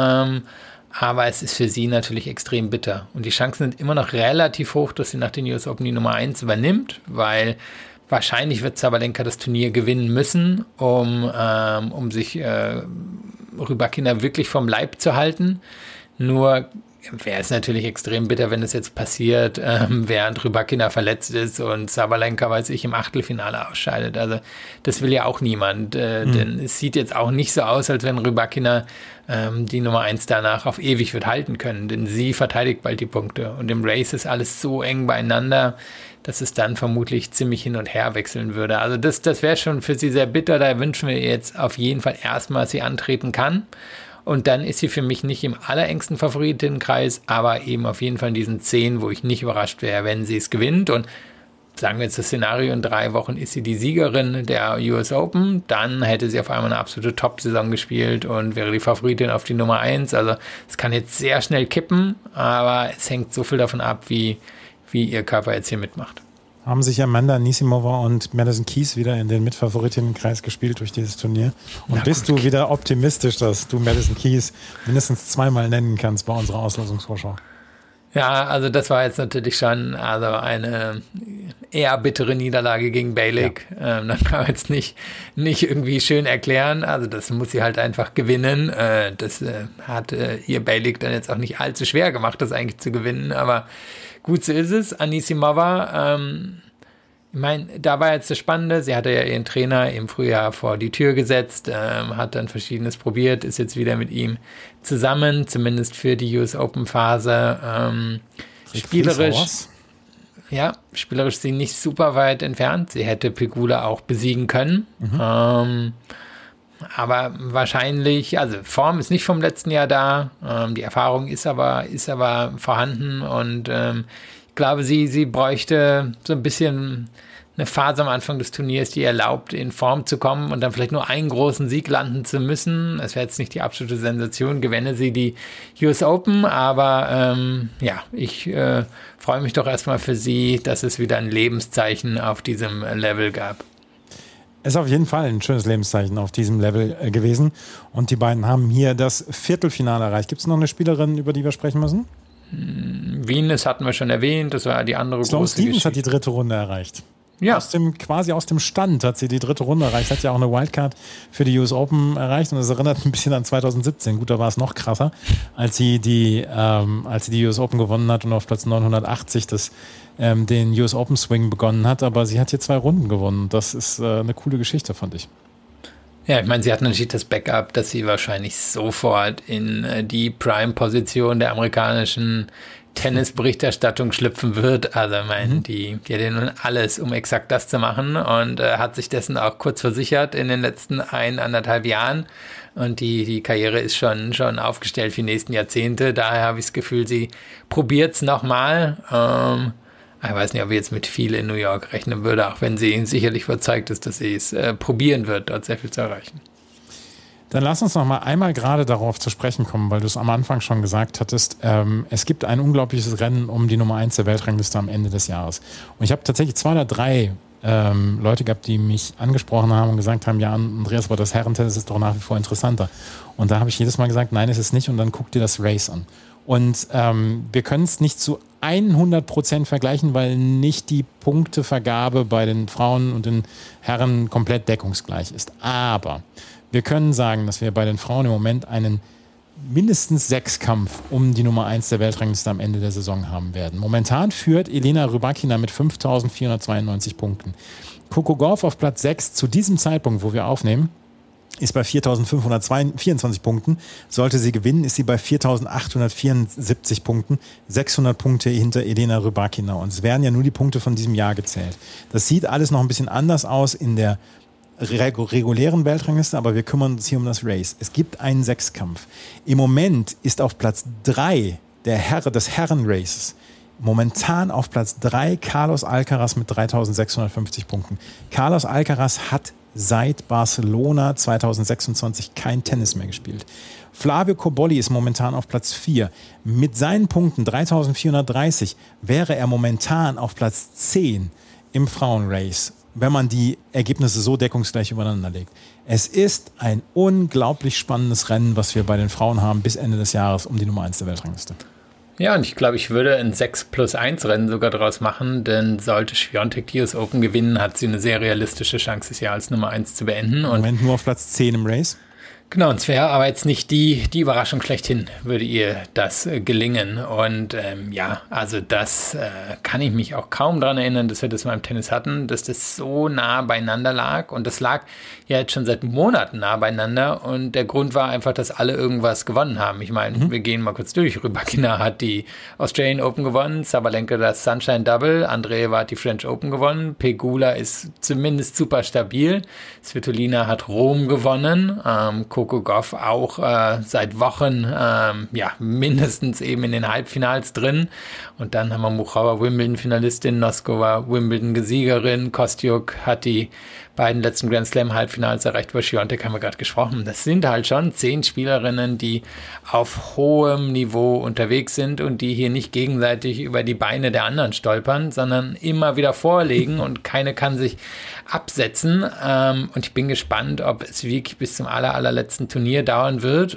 Aber es ist für sie natürlich extrem bitter. Und die Chancen sind immer noch relativ hoch, dass sie nach den US Open die Nummer 1 übernimmt, weil wahrscheinlich wird Sabalenka das Turnier gewinnen müssen, um sich Rybakina wirklich vom Leib zu halten. Nur wäre es natürlich extrem bitter, wenn es jetzt passiert, während Rybakina verletzt ist und Sabalenka, weiß ich, im Achtelfinale ausscheidet. Also das will ja auch niemand, denn es sieht jetzt auch nicht so aus, als wenn Rybakina die Nummer 1 danach auf ewig wird halten können, denn sie verteidigt bald die Punkte. Und im Race ist alles so eng beieinander, dass es dann vermutlich ziemlich hin und her wechseln würde. Also das wäre schon für sie sehr bitter. Da wünschen wir ihr jetzt auf jeden Fall erstmal, dass sie antreten kann. Und dann ist sie für mich nicht im allerengsten Favoritenkreis, aber eben auf jeden Fall in diesen 10, wo ich nicht überrascht wäre, wenn sie es gewinnt. Und sagen wir jetzt das Szenario, in 3 Wochen ist sie die Siegerin der US Open, dann hätte sie auf einmal eine absolute Top-Saison gespielt und wäre die Favoritin auf die Nummer 1. Also es kann jetzt sehr schnell kippen, aber es hängt so viel davon ab, wie ihr Körper jetzt hier mitmacht. Haben sich Amanda Anisimova und Madison Keys wieder in den Mitfavoritenkreis gespielt durch dieses Turnier? Und bist du wieder optimistisch, dass du Madison Keys mindestens 2-mal nennen kannst bei unserer Auslosungsvorschau? Ja, also das war jetzt natürlich schon eine eher bittere Niederlage gegen Beylik. Ja. Das kann man jetzt nicht irgendwie schön erklären. Also das muss sie halt einfach gewinnen. Das hat ihr Beylik dann jetzt auch nicht allzu schwer gemacht, das eigentlich zu gewinnen. Aber gut, so ist es. Anisimova Ich meine, da war jetzt das Spannende, sie hatte ja ihren Trainer im Frühjahr vor die Tür gesetzt, hat dann Verschiedenes probiert, ist jetzt wieder mit ihm zusammen, zumindest für die US Open Phase. Spielerisch sie nicht super weit entfernt. Sie hätte Pegula auch besiegen können. Aber wahrscheinlich, also Form ist nicht vom letzten Jahr da, die Erfahrung ist aber vorhanden und ich glaube, sie bräuchte so ein bisschen eine Phase am Anfang des Turniers, die erlaubt, in Form zu kommen und dann vielleicht nur einen großen Sieg landen zu müssen. Es wäre jetzt nicht die absolute Sensation, gewinne sie die US Open, aber ich freue mich doch erstmal für sie, dass es wieder ein Lebenszeichen auf diesem Level gab. Ist auf jeden Fall ein schönes Lebenszeichen auf diesem Level gewesen und die beiden haben hier das Viertelfinale erreicht. Gibt es noch eine Spielerin, über die wir sprechen müssen? Venus hatten wir schon erwähnt, das war die andere Sloane große Stephens Geschichte. hat die dritte Runde erreicht. Ja. Quasi aus dem Stand hat sie die dritte Runde erreicht. Hat ja auch eine Wildcard für die US Open erreicht und das erinnert ein bisschen an 2017. Gut, da war es noch krasser, als sie die US Open gewonnen hat und auf Platz 980 den US Open Swing begonnen hat. Aber sie hat hier 2 Runden gewonnen. Das ist eine coole Geschichte, fand ich. Ja, ich meine, sie hat natürlich das Backup, dass sie wahrscheinlich sofort in die Prime-Position der amerikanischen Tennisberichterstattung schlüpfen wird. Also, ich meine, die hat ja nun alles, um exakt das zu machen und hat sich dessen auch kurz versichert in den letzten 1,5 Jahren. Und die Karriere ist schon aufgestellt für die nächsten Jahrzehnte. Daher habe ich das Gefühl, sie probiert es nochmal. Ich weiß nicht, ob ich jetzt mit viel in New York rechnen würde, auch wenn sie sicherlich überzeugt ist, dass sie es probieren wird, dort sehr viel zu erreichen. Dann lass uns noch mal einmal gerade darauf zu sprechen kommen, weil du es am Anfang schon gesagt hattest, es gibt ein unglaubliches Rennen um die Nummer 1 der Weltrangliste am Ende des Jahres. Und ich habe tatsächlich 2 oder 3 Leute gehabt, die mich angesprochen haben und gesagt haben, ja, Andreas, aber das Herrentennis ist doch nach wie vor interessanter. Und da habe ich jedes Mal gesagt, nein, ist es nicht. Und dann guck dir das Race an. Und wir können es nicht zu 100% vergleichen, weil nicht die Punktevergabe bei den Frauen und den Herren komplett deckungsgleich ist. Aber wir können sagen, dass wir bei den Frauen im Moment einen mindestens 6-Kampf um die Nummer 1 der Weltrangliste am Ende der Saison haben werden. Momentan führt Elena Rybakina mit 5.492 Punkten. Coco Gauff auf Platz 6 zu diesem Zeitpunkt, wo wir aufnehmen, ist bei 4.524 Punkten. Sollte sie gewinnen, ist sie bei 4.874 Punkten. 600 Punkte hinter Elena Rybakina. Und es werden ja nur die Punkte von diesem Jahr gezählt. Das sieht alles noch ein bisschen anders aus in der regulären Weltrangliste, aber wir kümmern uns hier um das Race. Es gibt einen 6-Kampf. Im Moment ist auf Platz 3 des Herren-Races momentan auf Platz 3 Carlos Alcaraz mit 3.650 Punkten. Carlos Alcaraz hat seit Barcelona 2026 kein Tennis mehr gespielt. Flavio Cobolli ist momentan auf Platz 4. Mit seinen Punkten 3.430 wäre er momentan auf Platz 10 im Frauenrace, wenn man die Ergebnisse so deckungsgleich übereinander legt. Es ist ein unglaublich spannendes Rennen, was wir bei den Frauen haben bis Ende des Jahres um die Nummer 1 der Weltrangliste. Ja, und ich glaube, ich würde ein 6+1 Rennen sogar draus machen, denn sollte Świątek die US Open gewinnen, hat sie eine sehr realistische Chance, das Jahr als Nummer 1 zu beenden. Im Moment nur auf Platz 10 im Race. Genau, und es wäre aber jetzt nicht die Überraschung schlechthin, würde ihr das gelingen. Und also das kann ich mich auch kaum daran erinnern, dass wir das mal im Tennis hatten, dass das so nah beieinander lag. Und das lag ja jetzt schon seit Monaten nah beieinander. Und der Grund war einfach, dass alle irgendwas gewonnen haben. Ich meine, wir gehen mal kurz durch. Rybakina hat die Australian Open gewonnen, Sabalenka das Sunshine Double, Andreeva hat die French Open gewonnen, Pegula ist zumindest super stabil, Svitolina hat Rom gewonnen, Coco Gauff auch seit Wochen mindestens eben in den Halbfinals drin. Und dann haben wir Muchova Wimbledon-Finalistin, Noskova Wimbledon-Gesiegerin, Kostyuk hat die beiden letzten Grand Slam-Halbfinals erreicht. Über Świątek haben wir gerade gesprochen. Das sind halt schon 10 Spielerinnen, die auf hohem Niveau unterwegs sind und die hier nicht gegenseitig über die Beine der anderen stolpern, sondern immer wieder vorlegen und keine kann sich absetzen. Und ich bin gespannt, ob es wirklich bis zum allerletzten Turnier dauern wird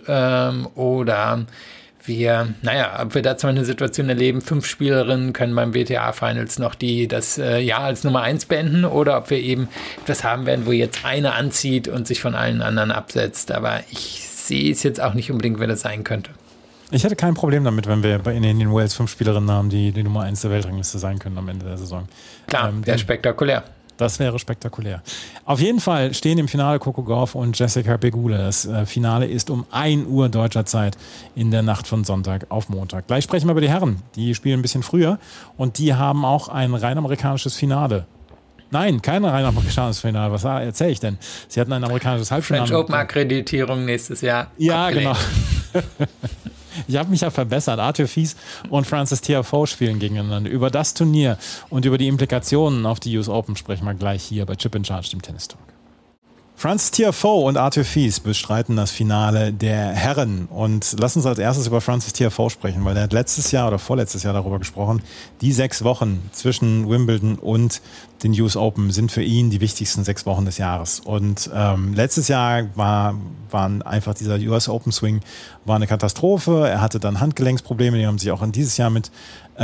oder ob wir da zum Beispiel eine Situation erleben, 5 Spielerinnen können beim WTA-Finals noch das Jahr als Nummer 1 beenden oder ob wir eben etwas haben werden, wo jetzt eine anzieht und sich von allen anderen absetzt. Aber ich sehe es jetzt auch nicht unbedingt, wer das sein könnte. Ich hätte kein Problem damit, wenn wir in den Wales 5 Spielerinnen haben, die die Nummer 1 der Weltrangliste sein können am Ende der Saison. Klar, wäre spektakulär. Das wäre spektakulär. Auf jeden Fall stehen im Finale Coco Gauff und Jessica Pegula. Das Finale ist um 1 Uhr deutscher Zeit in der Nacht von Sonntag auf Montag. Gleich sprechen wir über die Herren. Die spielen ein bisschen früher und die haben auch ein rein amerikanisches Finale. Nein, kein rein amerikanisches Finale. Was erzähle ich denn? Sie hatten ein amerikanisches Halbfinale. French Open Akkreditierung nächstes Jahr. Ja, genau. Ich habe mich ja verbessert. Arthur Fils und Frances Tiafoe spielen gegeneinander. Über das Turnier und über die Implikationen auf die US Open sprechen wir gleich hier bei Chip in Charge, dem Tennis Talk. Frances Tiafoe und Arthur Fils bestreiten das Finale der Herren. Und lass uns als erstes über Frances Tiafoe sprechen, weil er hat letztes Jahr oder vorletztes Jahr darüber gesprochen, die 6 Wochen zwischen Wimbledon und den US Open sind für ihn die wichtigsten 6 Wochen des Jahres. Und letztes Jahr waren einfach dieser US Open Swing war eine Katastrophe. Er hatte dann Handgelenksprobleme, die haben sich auch in dieses Jahr mit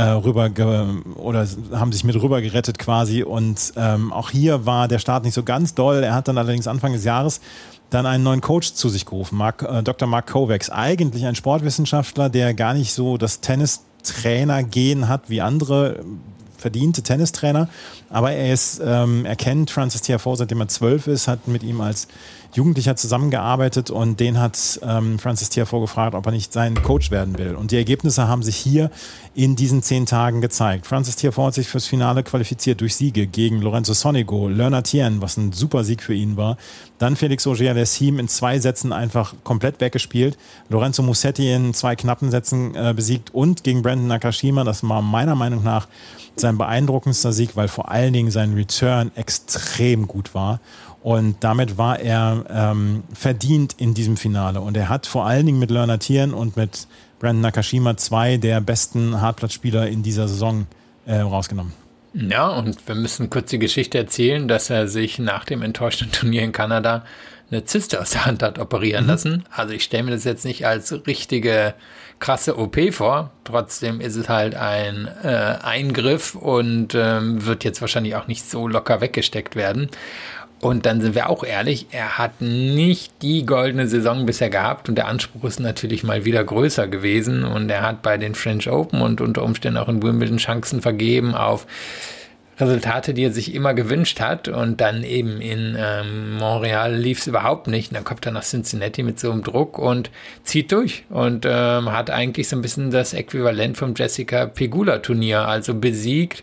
haben sich mit rüber gerettet quasi und auch hier war der Start nicht so ganz doll. Er hat dann allerdings Anfang des Jahres dann einen neuen Coach zu sich gerufen, Dr. Mark Kovacs, eigentlich ein Sportwissenschaftler, der gar nicht so das Tennistrainer-Gen hat wie andere verdiente Tennistrainer, aber er kennt Frances Tiafoe, seitdem er 12 ist, hat mit ihm als Jugendlicher zusammengearbeitet und den hat Frances Tiafoe gefragt, ob er nicht sein Coach werden will. Und die Ergebnisse haben sich hier in diesen 10 Tagen gezeigt. Frances Tiafoe hat sich fürs Finale qualifiziert durch Siege gegen Lorenzo Sonego, Lerner Tien, was ein super Sieg für ihn war. Dann Felix Auger-Aliassime in 2 Sätzen einfach komplett weggespielt. Lorenzo Musetti in 2 knappen Sätzen besiegt und gegen Brandon Nakashima, das war meiner Meinung nach sein beeindruckendster Sieg, weil vor allen Dingen sein Return extrem gut war. Und damit war er verdient in diesem Finale. Und er hat vor allen Dingen mit Lerner Tien und mit Brandon Nakashima 2 der besten Hartplatzspieler in dieser Saison rausgenommen. Ja, und wir müssen kurz die Geschichte erzählen, dass er sich nach dem enttäuschten Turnier in Kanada eine Zyste aus der Hand hat operieren lassen. Also ich stelle mir das jetzt nicht als richtige krasse OP vor. Trotzdem ist es halt ein Eingriff und wird jetzt wahrscheinlich auch nicht so locker weggesteckt werden. Und dann sind wir auch ehrlich, er hat nicht die goldene Saison bisher gehabt und der Anspruch ist natürlich mal wieder größer gewesen und er hat bei den French Open und unter Umständen auch in Wimbledon Chancen vergeben auf Resultate, die er sich immer gewünscht hat und dann eben in Montreal lief es überhaupt nicht und dann kommt er nach Cincinnati mit so einem Druck und zieht durch und hat eigentlich so ein bisschen das Äquivalent vom Jessica Pegula Turnier, also besiegt.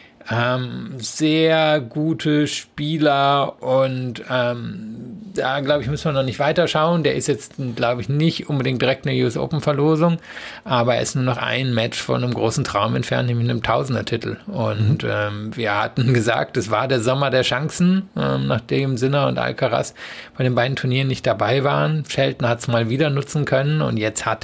Sehr gute Spieler und da glaube ich, müssen wir noch nicht weiter schauen. Der ist jetzt, glaube ich, nicht unbedingt direkt eine US Open Verlosung, aber er ist nur noch ein Match von einem großen Traum entfernt, nämlich einem Tausender-Titel. Und wir hatten gesagt, es war der Sommer der Chancen, nachdem Sinner und Alcaraz bei den beiden Turnieren nicht dabei waren. Shelton hat es mal wieder nutzen können und jetzt hat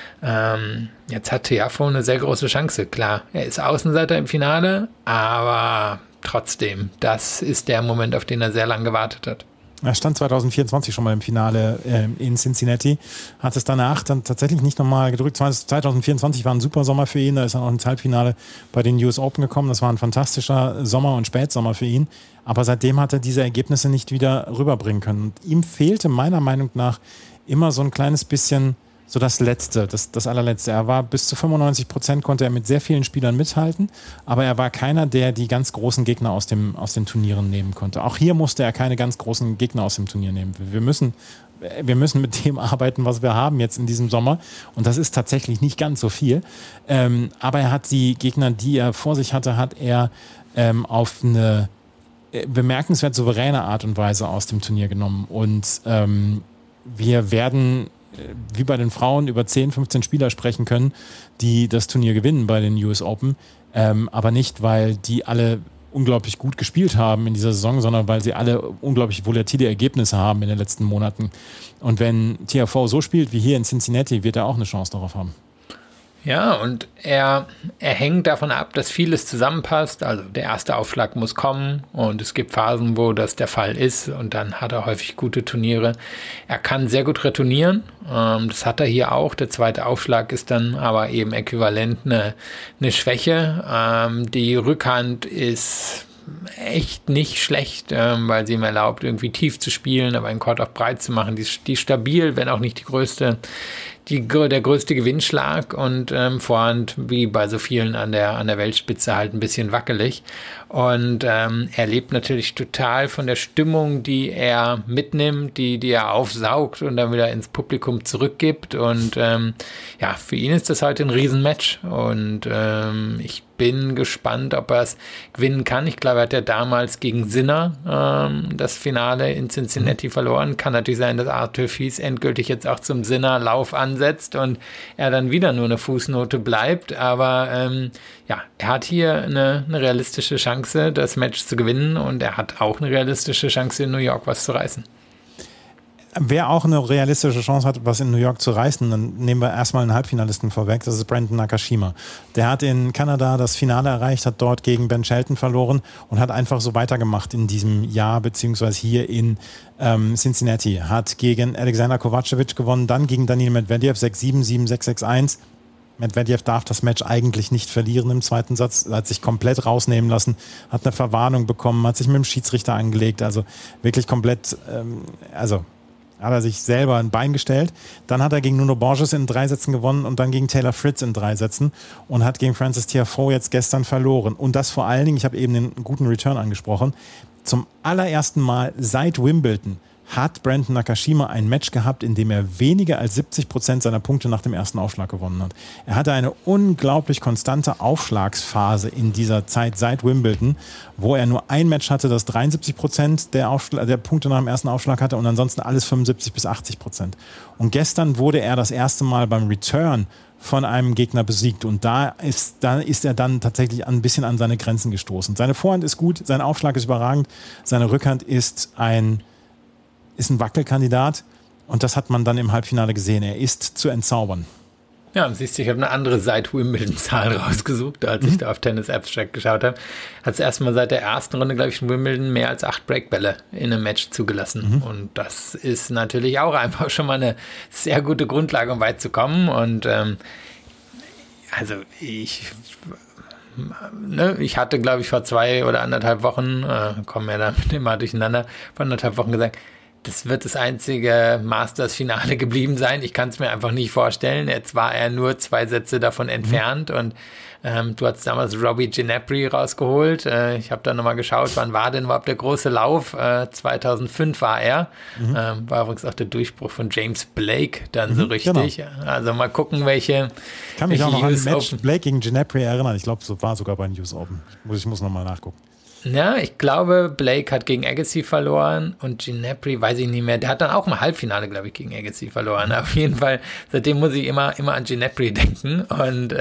Tiafoe eine sehr große Chance. Klar, er ist Außenseiter im Finale, aber trotzdem, das ist der Moment, auf den er sehr lange gewartet hat. Er stand 2024 schon mal im Finale in Cincinnati, hat es danach dann tatsächlich nicht nochmal gedrückt. 2024 war ein super Sommer für ihn, da ist er auch ins Halbfinale bei den US Open gekommen. Das war ein fantastischer Sommer und Spätsommer für ihn, aber seitdem hat er diese Ergebnisse nicht wieder rüberbringen können. Und ihm fehlte meiner Meinung nach immer so ein kleines bisschen so das Letzte, das allerletzte. Er war bis zu 95%, konnte er mit sehr vielen Spielern mithalten, aber er war keiner, der die ganz großen Gegner aus den Turnieren nehmen konnte. Auch hier musste er keine ganz großen Gegner aus dem Turnier nehmen. Wir müssen mit dem arbeiten, was wir haben jetzt in diesem Sommer und das ist tatsächlich nicht ganz so viel. Aber er hat die Gegner, die er vor sich hatte, hat er auf eine bemerkenswert souveräne Art und Weise aus dem Turnier genommen und wir werden wie bei den Frauen über 10, 15 Spieler sprechen können, die das Turnier gewinnen bei den US Open, aber nicht, weil die alle unglaublich gut gespielt haben in dieser Saison, sondern weil sie alle unglaublich volatile Ergebnisse haben in den letzten Monaten. Und wenn Tiafoe so spielt wie hier in Cincinnati, wird er auch eine Chance darauf haben. Ja, und er hängt davon ab, dass vieles zusammenpasst. Also der erste Aufschlag muss kommen und es gibt Phasen, wo das der Fall ist und dann hat er häufig gute Turniere. Er kann sehr gut retournieren, das hat er hier auch. Der zweite Aufschlag ist dann aber eben äquivalent eine Schwäche. Die Rückhand ist echt nicht schlecht, weil sie ihm erlaubt, irgendwie tief zu spielen, aber einen Court auch breit zu machen. Die ist stabil, wenn auch nicht die größte der größte Gewinnschlag und Vorhand wie bei so vielen an der Weltspitze halt ein bisschen wackelig. Und er lebt natürlich total von der Stimmung, die er mitnimmt, die er aufsaugt und dann wieder ins Publikum zurückgibt. Und für ihn ist das heute ein Riesenmatch. Und ich bin gespannt, ob er es gewinnen kann. Ich glaube, er hat ja damals gegen Sinner das Finale in Cincinnati verloren. Kann natürlich sein, dass Arthur Fils endgültig jetzt auch zum Sinner-Lauf ansetzt und er dann wieder nur eine Fußnote bleibt. Aber er hat hier eine realistische Chance, das Match zu gewinnen, und er hat auch eine realistische Chance, in New York was zu reißen. Wer auch eine realistische Chance hat, was in New York zu reißen, dann nehmen wir erstmal einen Halbfinalisten vorweg, das ist Brandon Nakashima. Der hat in Kanada das Finale erreicht, hat dort gegen Ben Shelton verloren und hat einfach so weitergemacht in diesem Jahr, beziehungsweise hier in Cincinnati. Hat gegen Alexander Kovacevic gewonnen, dann gegen Daniil Medvedev 6-7, 7-6, 6-1. Medvedev darf das Match eigentlich nicht verlieren im zweiten Satz, hat sich komplett rausnehmen lassen, hat eine Verwarnung bekommen, hat sich mit dem Schiedsrichter angelegt, also wirklich komplett, hat er sich selber ein Bein gestellt. Dann hat er gegen Nuno Borges in 3 Sätzen gewonnen und dann gegen Taylor Fritz in 3 Sätzen und hat gegen Frances Tiafoe jetzt gestern verloren. Und das vor allen Dingen, ich habe eben den guten Return angesprochen, zum allerersten Mal seit Wimbledon hat Brandon Nakashima ein Match gehabt, in dem er weniger als 70% seiner Punkte nach dem ersten Aufschlag gewonnen hat. Er hatte eine unglaublich konstante Aufschlagsphase in dieser Zeit seit Wimbledon, wo er nur ein Match hatte, das 73% der Punkte nach dem ersten Aufschlag hatte und ansonsten alles 75-80%. Und gestern wurde er das erste Mal beim Return von einem Gegner besiegt und da ist er dann tatsächlich ein bisschen an seine Grenzen gestoßen. Seine Vorhand ist gut, sein Aufschlag ist überragend, seine Rückhand ist ein Wackelkandidat und das hat man dann im Halbfinale gesehen. Er ist zu entzaubern. Ja, und siehst du, ich habe eine andere Seit-Wimbledon-Zahl rausgesucht, als ich da auf Tennis Abstract geschaut habe. Hat es erstmal seit der ersten Runde, glaube ich, in Wimbledon mehr als 8 Breakbälle in einem Match zugelassen. Und das ist natürlich auch einfach schon mal eine sehr gute Grundlage, um weit zu kommen. Und ich hatte, glaube ich, vor 2 oder 1,5 Wochen, kommen wir da immer durcheinander, vor 1,5 Wochen gesagt, das wird das einzige Masters-Finale geblieben sein. Ich kann es mir einfach nicht vorstellen. Jetzt war er nur 2 Sätze davon entfernt und du hast damals Robbie Ginepri rausgeholt. Ich habe da nochmal geschaut, wann war denn überhaupt der große Lauf? 2005 war er. War übrigens auch der Durchbruch von James Blake dann so richtig. Genau. Also mal gucken, welche Ich kann mich auch noch an ein Match Blake gegen Ginepri erinnern. Ich glaube, so war sogar bei den US Open. Ich muss nochmal nachgucken. Ja, ich glaube, Blake hat gegen Agassi verloren und Ginepri, weiß ich nicht mehr, der hat dann auch im Halbfinale, glaube ich, gegen Agassi verloren. Auf jeden Fall, seitdem muss ich immer an Ginepri denken und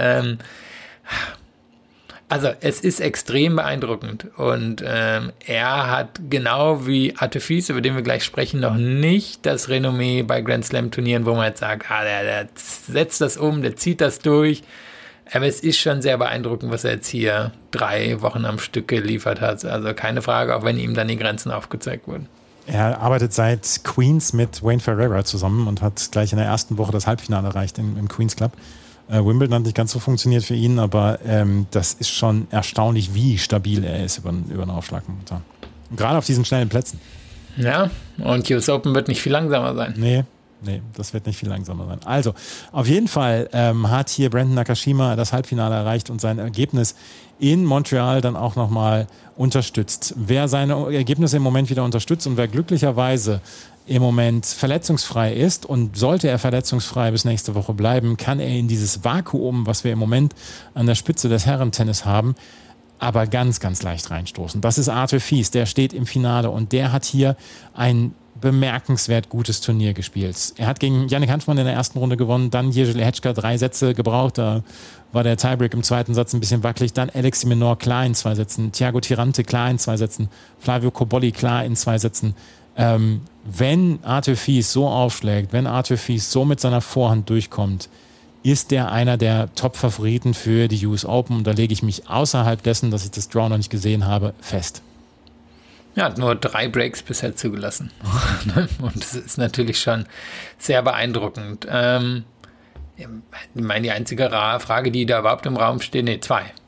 also es ist extrem beeindruckend und er hat genau wie Arthur Fils, über den wir gleich sprechen, noch nicht das Renommee bei Grand Slam Turnieren, wo man jetzt sagt, der setzt das um, der zieht das durch. Aber es ist schon sehr beeindruckend, was er jetzt hier 3 Wochen am Stück geliefert hat. Also keine Frage, auch wenn ihm dann die Grenzen aufgezeigt wurden. Er arbeitet seit Queens mit Wayne Ferreira zusammen und hat gleich in der ersten Woche das Halbfinale erreicht im Queens Club. Wimbledon hat nicht ganz so funktioniert für ihn, aber das ist schon erstaunlich, wie stabil er ist über einen Aufschlag momentan. Und gerade auf diesen schnellen Plätzen. Ja, und US Open wird nicht viel langsamer sein. Nee, das wird nicht viel langsamer sein. Also, auf jeden Fall hat hier Brandon Nakashima das Halbfinale erreicht und sein Ergebnis in Montreal dann auch nochmal unterstützt. Wer seine Ergebnisse im Moment wieder unterstützt und wer glücklicherweise im Moment verletzungsfrei ist und sollte er verletzungsfrei bis nächste Woche bleiben, kann er in dieses Vakuum, was wir im Moment an der Spitze des Herrentennis haben, aber ganz, ganz leicht reinstoßen. Das ist Arthur Fils, der steht im Finale und der hat hier ein bemerkenswert gutes Turnier gespielt. Er hat gegen Jannik Hanfmann in der ersten Runde gewonnen, dann Jiří Lehečka 3 Sätze gebraucht, da war der Tiebreak im zweiten Satz ein bisschen wackelig, dann Alex de Minaur klar in 2 Sätzen, Thiago Tirante klar in 2 Sätzen, Flavio Cobolli klar in 2 Sätzen. Wenn Arthur Fils so aufschlägt, wenn Arthur Fils so mit seiner Vorhand durchkommt, ist der einer der Top-Favoriten für die US Open und da lege ich mich außerhalb dessen, dass ich das Draw noch nicht gesehen habe, fest. Ja, hat nur 3 Breaks bisher zugelassen. Und das ist natürlich schon sehr beeindruckend. Ich meine, die einzige Frage, die da überhaupt im Raum steht, 2.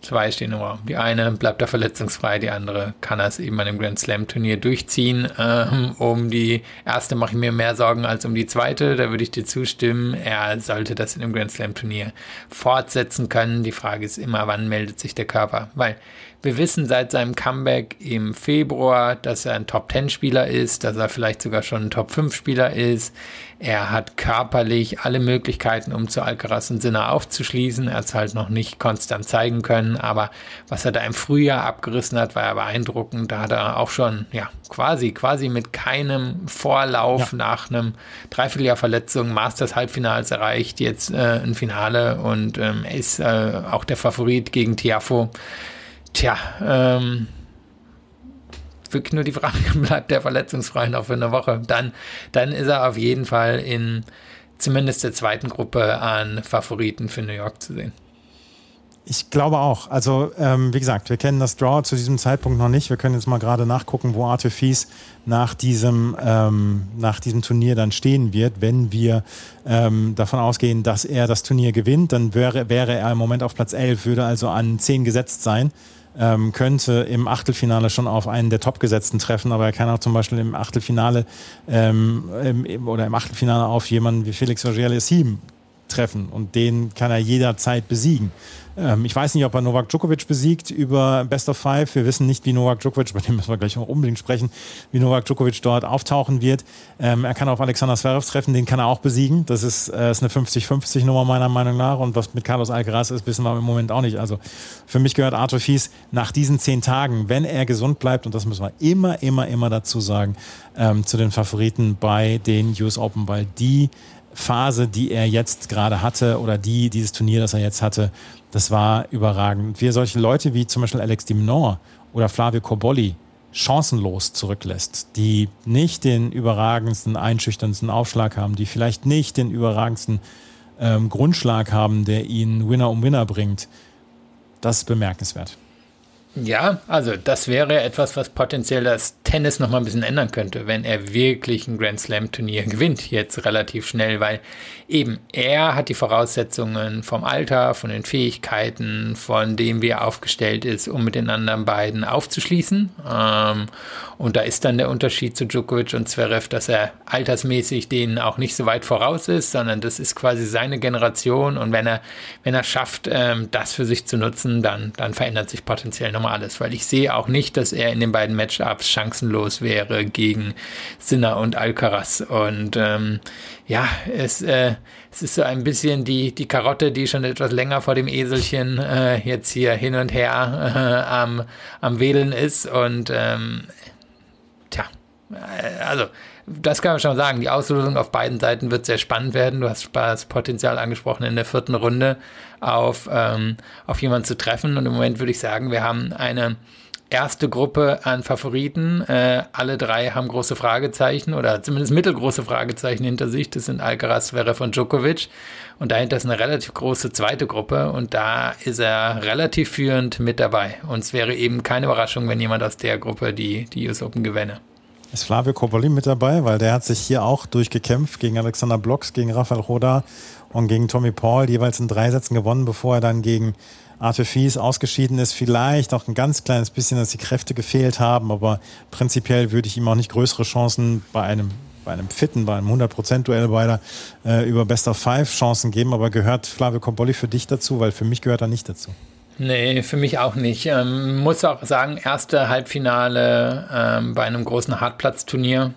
2 stehen im Raum. Die eine bleibt da verletzungsfrei, die andere kann das eben an dem Grand Slam Turnier durchziehen. Um die erste mache ich mir mehr Sorgen als um die zweite, da würde ich dir zustimmen. Er sollte das in dem Grand Slam Turnier fortsetzen können. Die Frage ist immer, wann meldet sich der Körper? Weil wir wissen seit seinem Comeback im Februar, dass er ein Top-10-Spieler ist, dass er vielleicht sogar schon ein Top-5-Spieler ist. Er hat körperlich alle Möglichkeiten, um zu Alcaraz und Sinner aufzuschließen. Er hat es halt noch nicht konstant zeigen können, aber was er da im Frühjahr abgerissen hat, war ja beeindruckend. Da hat er auch schon quasi mit keinem Vorlauf nach einem Dreivierteljahr Verletzung Masters-Halbfinals erreicht, jetzt ein Finale und er ist auch der Favorit gegen Tiafoe. Wirklich nur die Frage, bleibt der verletzungsfrei noch für eine Woche? Dann ist er auf jeden Fall in zumindest der zweiten Gruppe an Favoriten für New York zu sehen. Ich glaube auch. Also, wie gesagt, wir kennen das Draw zu diesem Zeitpunkt noch nicht. Wir können jetzt mal gerade nachgucken, wo Arthur Fils nach diesem Turnier dann stehen wird. Wenn wir davon ausgehen, dass er das Turnier gewinnt, dann wäre er im Moment auf Platz 11, würde also an 10 gesetzt sein. Könnte im Achtelfinale schon auf einen der Topgesetzten treffen, aber er kann auch zum Beispiel im Achtelfinale im Achtelfinale auf jemanden wie Felix Auger-Aliassime treffen und den kann er jederzeit besiegen. Ich weiß nicht, ob er Novak Djokovic besiegt über Best of Five. Wir wissen nicht, wie Novak Djokovic, bei dem müssen wir gleich noch unbedingt sprechen, wie Novak Djokovic dort auftauchen wird. Er kann auf Alexander Zverev treffen, den kann er auch besiegen. Das ist eine 50-50 Nummer meiner Meinung nach und was mit Carlos Alcaraz ist, wissen wir im Moment auch nicht. Also für mich gehört Arthur Fils nach diesen 10 Tagen, wenn er gesund bleibt, und das müssen wir immer dazu sagen, zu den Favoriten bei den US Open, weil die Phase, die er jetzt gerade hatte oder dieses Turnier, das er jetzt hatte, das war überragend. Wie er solche Leute wie zum Beispiel Alex de Minaur oder Flavio Cobolli chancenlos zurücklässt, die nicht den überragendsten, einschüchternsten Aufschlag haben, die vielleicht nicht den überragendsten Grundschlag haben, der ihn Winner um Winner bringt, das ist bemerkenswert. Ja, also das wäre etwas, was potenziell das Tennis noch mal ein bisschen ändern könnte, wenn er wirklich ein Grand Slam Turnier gewinnt, jetzt relativ schnell, weil eben er hat die Voraussetzungen vom Alter, von den Fähigkeiten, von dem, wie er aufgestellt ist, um mit den anderen beiden aufzuschließen. Und da ist dann der Unterschied zu Djokovic und Zverev, dass er altersmäßig denen auch nicht so weit voraus ist, sondern das ist quasi seine Generation und wenn er schafft, das für sich zu nutzen, dann verändert sich potenziell nochmal alles, weil ich sehe auch nicht, dass er in den beiden Matchups chancenlos wäre gegen Sinner und Alcaraz und es ist so ein bisschen die Karotte, die schon etwas länger vor dem Eselchen jetzt hier hin und her am Wedeln ist und also das kann man schon sagen, die Auslosung auf beiden Seiten wird sehr spannend werden. Du hast das Potenzial angesprochen, in der 4. Runde auf jemanden zu treffen und im Moment würde ich sagen, wir haben eine erste Gruppe an Favoriten. Alle 3 haben große Fragezeichen oder zumindest mittelgroße Fragezeichen hinter sich. Das sind Alcaraz, Zverev und Djokovic. Und dahinter ist eine relativ große zweite Gruppe und da ist er relativ führend mit dabei. Und es wäre eben keine Überraschung, wenn jemand aus der Gruppe die US Open gewinne. Ist Flavio Cobolli mit dabei? Weil der hat sich hier auch durchgekämpft gegen Alexander Blocks, gegen Rafael Roda und gegen Tommy Paul, jeweils in 3 Sätzen gewonnen, bevor er dann gegen Arthur Fils ausgeschieden ist. Vielleicht auch ein ganz kleines bisschen, dass die Kräfte gefehlt haben, aber prinzipiell würde ich ihm auch nicht größere Chancen bei einem 100%-Duell beider über Best of Five Chancen geben. Aber gehört Flavio Cobolli für dich dazu? Weil für mich gehört er nicht dazu. Nee, für mich auch nicht. Muss auch sagen, erste Halbfinale bei einem großen Hartplatzturnier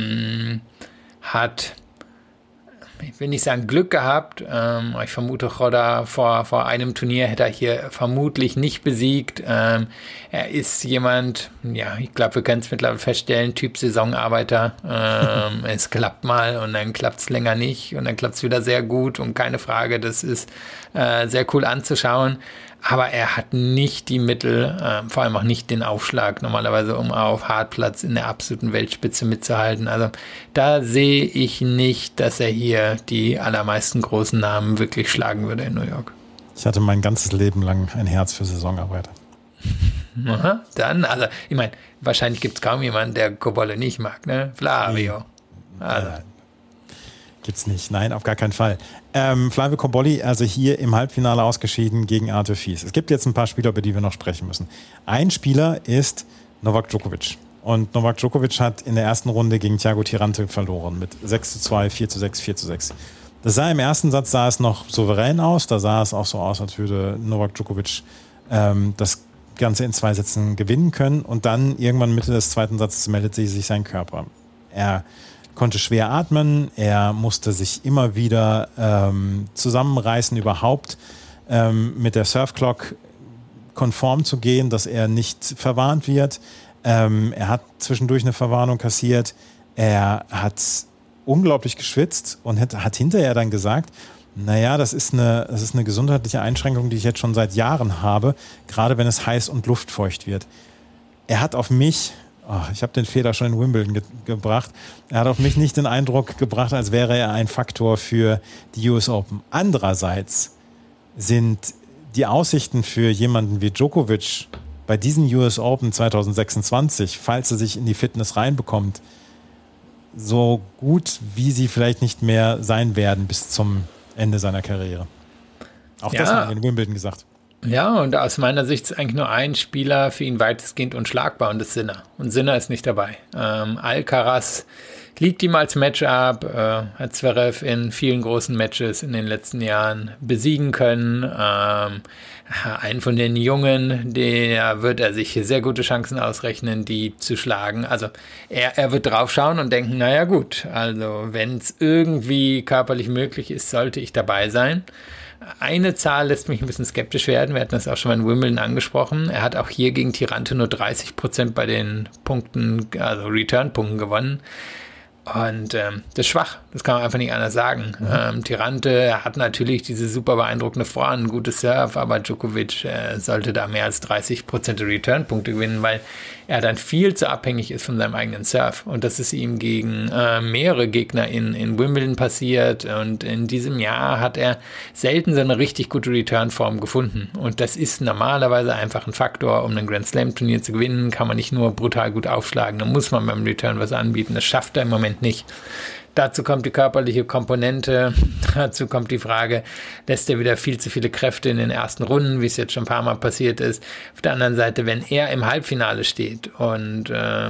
hat, ich will nicht sagen Glück gehabt, ich vermute, Roda vor einem Turnier hätte er hier vermutlich nicht besiegt. Er ist jemand, ich glaube, wir können es mittlerweile feststellen, Typ Saisonarbeiter. Es klappt mal und dann klappt es länger nicht und dann klappt es wieder sehr gut und keine Frage, das ist sehr cool anzuschauen. Aber er hat nicht die Mittel, vor allem auch nicht den Aufschlag normalerweise, um auf Hartplatz in der absoluten Weltspitze mitzuhalten. Also da sehe ich nicht, dass er hier die allermeisten großen Namen wirklich schlagen würde in New York. Ich hatte mein ganzes Leben lang ein Herz für Saisonarbeiter. Aha, dann, also ich meine, wahrscheinlich gibt es kaum jemanden, der Cobolli nicht mag, ne? Flavio. Also. Gibt's nicht. Nein, auf gar keinen Fall. Flavio Cobolli, also hier im Halbfinale ausgeschieden gegen Arthur Fils. Es gibt jetzt ein paar Spieler, über die wir noch sprechen müssen. Ein Spieler ist Novak Djokovic. Und Novak Djokovic hat in der ersten Runde gegen Thiago Tirante verloren mit 6:2, 4:6, 4:6. Das sah im ersten Satz noch souverän aus. Da sah es auch so aus, als würde Novak Djokovic das Ganze in 2 Sätzen gewinnen können. Und dann irgendwann Mitte des zweiten Satzes meldet sich sein Körper. Er konnte schwer atmen, er musste sich immer wieder zusammenreißen, überhaupt mit der Surfclock konform zu gehen, dass er nicht verwarnt wird. Er hat zwischendurch eine Verwarnung kassiert. Er hat unglaublich geschwitzt und hat hinterher dann gesagt, naja, das ist eine gesundheitliche Einschränkung, die ich jetzt schon seit Jahren habe, gerade wenn es heiß und luftfeucht wird. Er hat auf mich, ich habe den Fehler schon in Wimbledon gebracht, er hat auf mich nicht den Eindruck gebracht, als wäre er ein Faktor für die US Open. Andererseits sind die Aussichten für jemanden wie Djokovic bei diesen US Open 2026, falls er sich in die Fitness reinbekommt, so gut, wie sie vielleicht nicht mehr sein werden bis zum Ende seiner Karriere. Auch das haben wir in Wimbledon gesagt. Ja, und aus meiner Sicht ist eigentlich nur ein Spieler für ihn weitestgehend unschlagbar und das ist Sinner. Und Sinner ist nicht dabei. Alcaraz liegt ihm als Matchup, hat Zverev in vielen großen Matches in den letzten Jahren besiegen können. Einen von den Jungen, der wird er sich sehr gute Chancen ausrechnen, die zu schlagen. Also er wird drauf schauen und denken, naja gut, also wenn es irgendwie körperlich möglich ist, sollte ich dabei sein. Eine Zahl lässt mich ein bisschen skeptisch werden. Wir hatten das auch schon mal in Wimbledon angesprochen. Er hat auch hier gegen Tirante nur 30% bei den Punkten, also Return-Punkten gewonnen. Und das ist schwach, das kann man einfach nicht anders sagen. Tirante hat natürlich diese super beeindruckende Vorhand, ein gutes Serve, aber Djokovic sollte da mehr als 30% der Return-Punkte gewinnen, weil er dann viel zu abhängig ist von seinem eigenen Serve. Und das ist ihm gegen mehrere Gegner in Wimbledon passiert. Und in diesem Jahr hat er selten so eine richtig gute Return-Form gefunden. Und das ist normalerweise einfach ein Faktor, um ein Grand Slam-Turnier zu gewinnen, kann man nicht nur brutal gut aufschlagen, da muss man beim Return was anbieten. Das schafft er im Moment nicht. Dazu kommt die körperliche Komponente, dazu kommt die Frage, lässt er wieder viel zu viele Kräfte in den ersten Runden, wie es jetzt schon ein paar Mal passiert ist. Auf der anderen Seite, wenn er im Halbfinale steht und,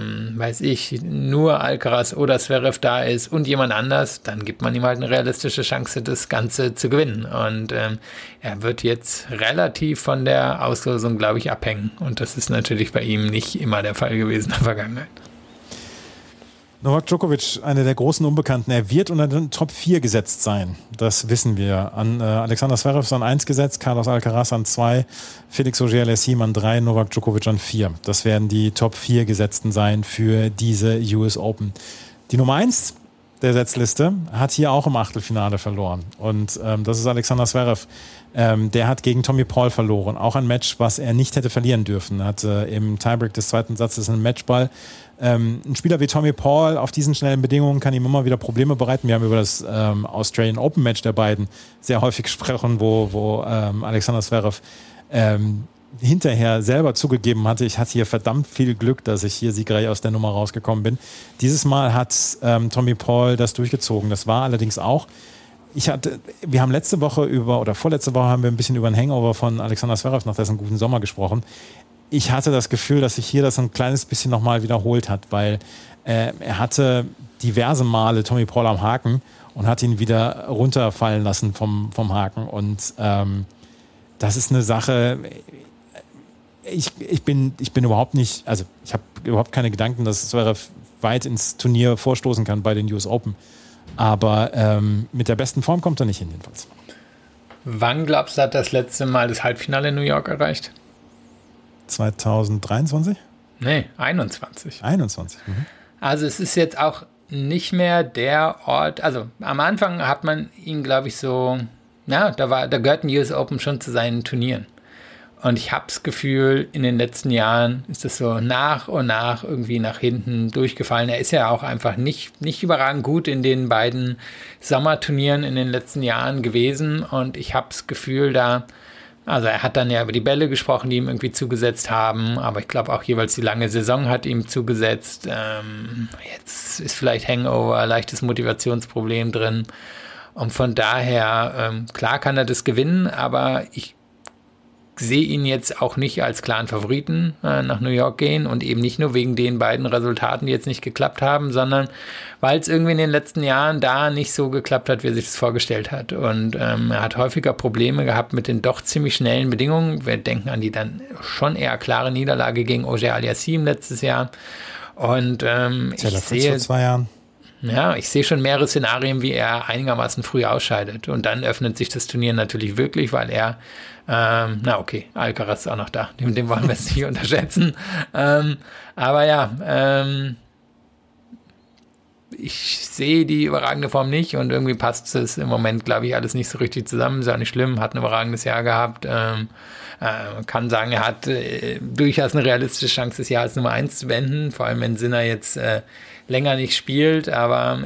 nur Alcaraz oder Zverev da ist und jemand anders, dann gibt man ihm halt eine realistische Chance, das Ganze zu gewinnen. Und er wird jetzt relativ von der Auslosung, glaube ich, abhängen. Und das ist natürlich bei ihm nicht immer der Fall gewesen in der Vergangenheit. Novak Djokovic, einer der großen Unbekannten, er wird unter den Top 4 gesetzt sein. Das wissen wir. An Alexander Zverev ist an 1 gesetzt, Carlos Alcaraz an 2, Felix Auger-Aliassime an 3, Novak Djokovic an 4. Das werden die Top 4 Gesetzten sein für diese US Open. Die Nummer 1 der Setzliste hat hier auch im Achtelfinale verloren. Und das ist Alexander Zverev. Der hat gegen Tommy Paul verloren. Auch ein Match, was er nicht hätte verlieren dürfen. Er hatte im Tiebreak des zweiten Satzes einen Matchball. Ein Spieler wie Tommy Paul auf diesen schnellen Bedingungen kann ihm immer wieder Probleme bereiten. Wir haben über das Australian Open Match der beiden sehr häufig gesprochen, wo Alexander Zverev hinterher selber zugegeben hatte, ich hatte hier verdammt viel Glück, dass ich hier siegreich aus der Nummer rausgekommen bin. Dieses Mal hat Tommy Paul das durchgezogen. Das war allerdings auch, wir haben letzte Woche vorletzte Woche haben wir ein bisschen über ein Hangover von Alexander Zverev nach dessen guten Sommer gesprochen. Ich hatte das Gefühl, dass sich hier das ein kleines bisschen nochmal wiederholt hat, weil er hatte diverse Male Tommy Paul am Haken und hat ihn wieder runterfallen lassen vom Haken. Und das ist eine Sache, ich bin überhaupt nicht, also ich habe überhaupt keine Gedanken, dass Zverev weit ins Turnier vorstoßen kann bei den US Open. Aber mit der besten Form kommt er nicht hin, jedenfalls. Wann glaubst du, hat das letzte Mal das Halbfinale in New York erreicht? 2023? Nee, 21. 21. Also es ist jetzt auch nicht mehr der Ort, also am Anfang hat man ihn, glaube ich, so, da gehörten US Open schon zu seinen Turnieren. Und ich habe das Gefühl, in den letzten Jahren ist das so nach und nach irgendwie nach hinten durchgefallen. Er ist ja auch einfach nicht überragend gut in den beiden Sommerturnieren in den letzten Jahren gewesen. Und ich habe das Gefühl, da Also er hat dann ja über die Bälle gesprochen, die ihm irgendwie zugesetzt haben, aber ich glaube auch jeweils die lange Saison hat ihm zugesetzt. Jetzt ist vielleicht Hangover, leichtes Motivationsproblem drin. Und von daher, klar kann er das gewinnen, aber ich sehe ihn jetzt auch nicht als klaren Favoriten nach New York gehen und eben nicht nur wegen den beiden Resultaten, die jetzt nicht geklappt haben, sondern weil es irgendwie in den letzten Jahren da nicht so geklappt hat, wie er sich das vorgestellt hat. Und er hat häufiger Probleme gehabt mit den doch ziemlich schnellen Bedingungen. Wir denken an die dann schon eher klare Niederlage gegen Auger Aliassime letztes Jahr. Und ich sehe vor 2 Jahren. Ja, ich sehe schon mehrere Szenarien, wie er einigermaßen früh ausscheidet. Und dann öffnet sich das Turnier natürlich wirklich, weil er, Alcaraz ist auch noch da. Den wollen wir jetzt nicht unterschätzen. Aber ja, ich sehe die überragende Form nicht und irgendwie passt es im Moment, glaube ich, alles nicht so richtig zusammen. Ist auch nicht schlimm, hat ein überragendes Jahr gehabt. Man kann sagen, er hat durchaus eine realistische Chance, das Jahr als Nummer 1 zu beenden, vor allem wenn Sinner jetzt länger nicht spielt, aber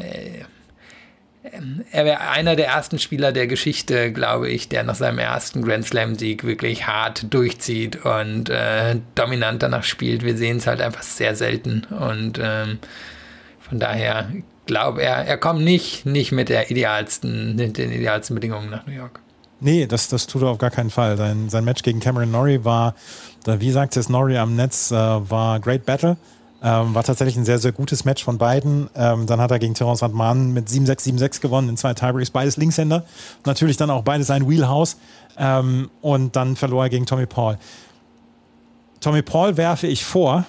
er wäre einer der ersten Spieler der Geschichte, glaube ich, der nach seinem ersten Grand Slam-Sieg wirklich hart durchzieht und dominant danach spielt. Wir sehen es halt einfach sehr selten und von daher glaube er kommt nicht mit den idealsten Bedingungen nach New York. Nee, das tut er auf gar keinen Fall. Sein Match gegen Cameron Norrie war, wie sagt es Norrie am Netz, war Great Battle. War tatsächlich ein sehr, sehr gutes Match von beiden. Dann hat er gegen Terence Radman mit 7-6, 7-6 gewonnen in 2 Tiebreaks, beides Linkshänder. Natürlich dann auch beides sein Wheelhouse. Und dann verlor er gegen Tommy Paul. Tommy Paul werfe ich vor,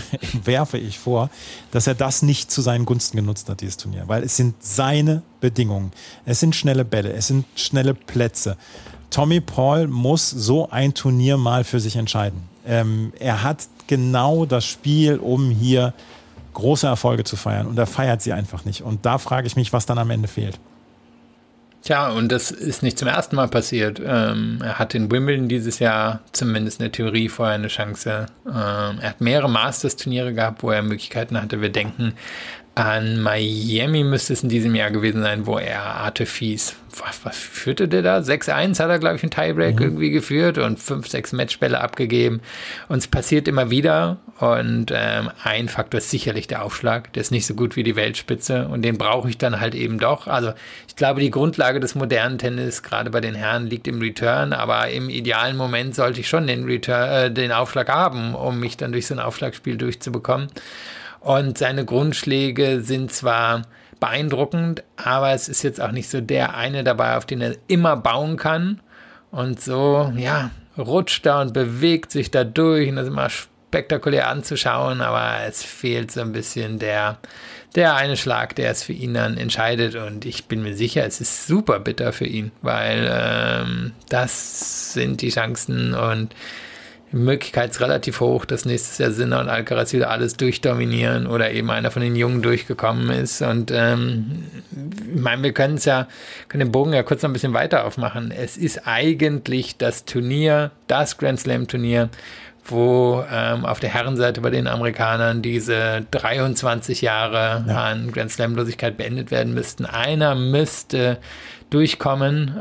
dass er das nicht zu seinen Gunsten genutzt hat, dieses Turnier. Weil es sind seine Bedingungen. Es sind schnelle Bälle, es sind schnelle Plätze. Tommy Paul muss so ein Turnier mal für sich entscheiden. Er hat genau das Spiel, um hier große Erfolge zu feiern. Und er feiert sie einfach nicht. Und da frage ich mich, was dann am Ende fehlt. Tja, und das ist nicht zum ersten Mal passiert. Er hat in Wimbledon dieses Jahr zumindest in der Theorie vorher eine Chance. Er hat mehrere Masters-Turniere gehabt, wo er Möglichkeiten hatte. Wir denken an Miami, müsste es in diesem Jahr gewesen sein, wo er Arthur Fies, was führte der da? 6-1 hat er, glaube ich, einen Tiebreak irgendwie geführt und 5-6 Matchbälle abgegeben. Und es passiert immer wieder. Und ein Faktor ist sicherlich der Aufschlag. Der ist nicht so gut wie die Weltspitze und den brauche ich dann halt eben doch. Also ich glaube, die Grundlage des modernen Tennis, gerade bei den Herren, liegt im Return, aber im idealen Moment sollte ich schon den Aufschlag haben, um mich dann durch so ein Aufschlagspiel durchzubekommen. Und seine Grundschläge sind zwar beeindruckend, aber es ist jetzt auch nicht so der eine dabei, auf den er immer bauen kann. Und so, ja, rutscht er und bewegt sich da durch und das ist immer spektakulär anzuschauen, aber es fehlt so ein bisschen der eine Schlag, der es für ihn dann entscheidet und ich bin mir sicher, es ist super bitter für ihn, weil das sind die Chancen und die Möglichkeit ist relativ hoch, dass nächstes Jahr Sinner und Alcaraz wieder alles durchdominieren oder eben einer von den Jungen durchgekommen ist. Und ich meine, wir können den Bogen ja kurz noch ein bisschen weiter aufmachen. Es ist eigentlich das Turnier, das Grand Slam Turnier, wo auf der Herrenseite bei den Amerikanern diese 23 Jahre an Grand Slam-Losigkeit beendet werden müssten. Einer müsste durchkommen,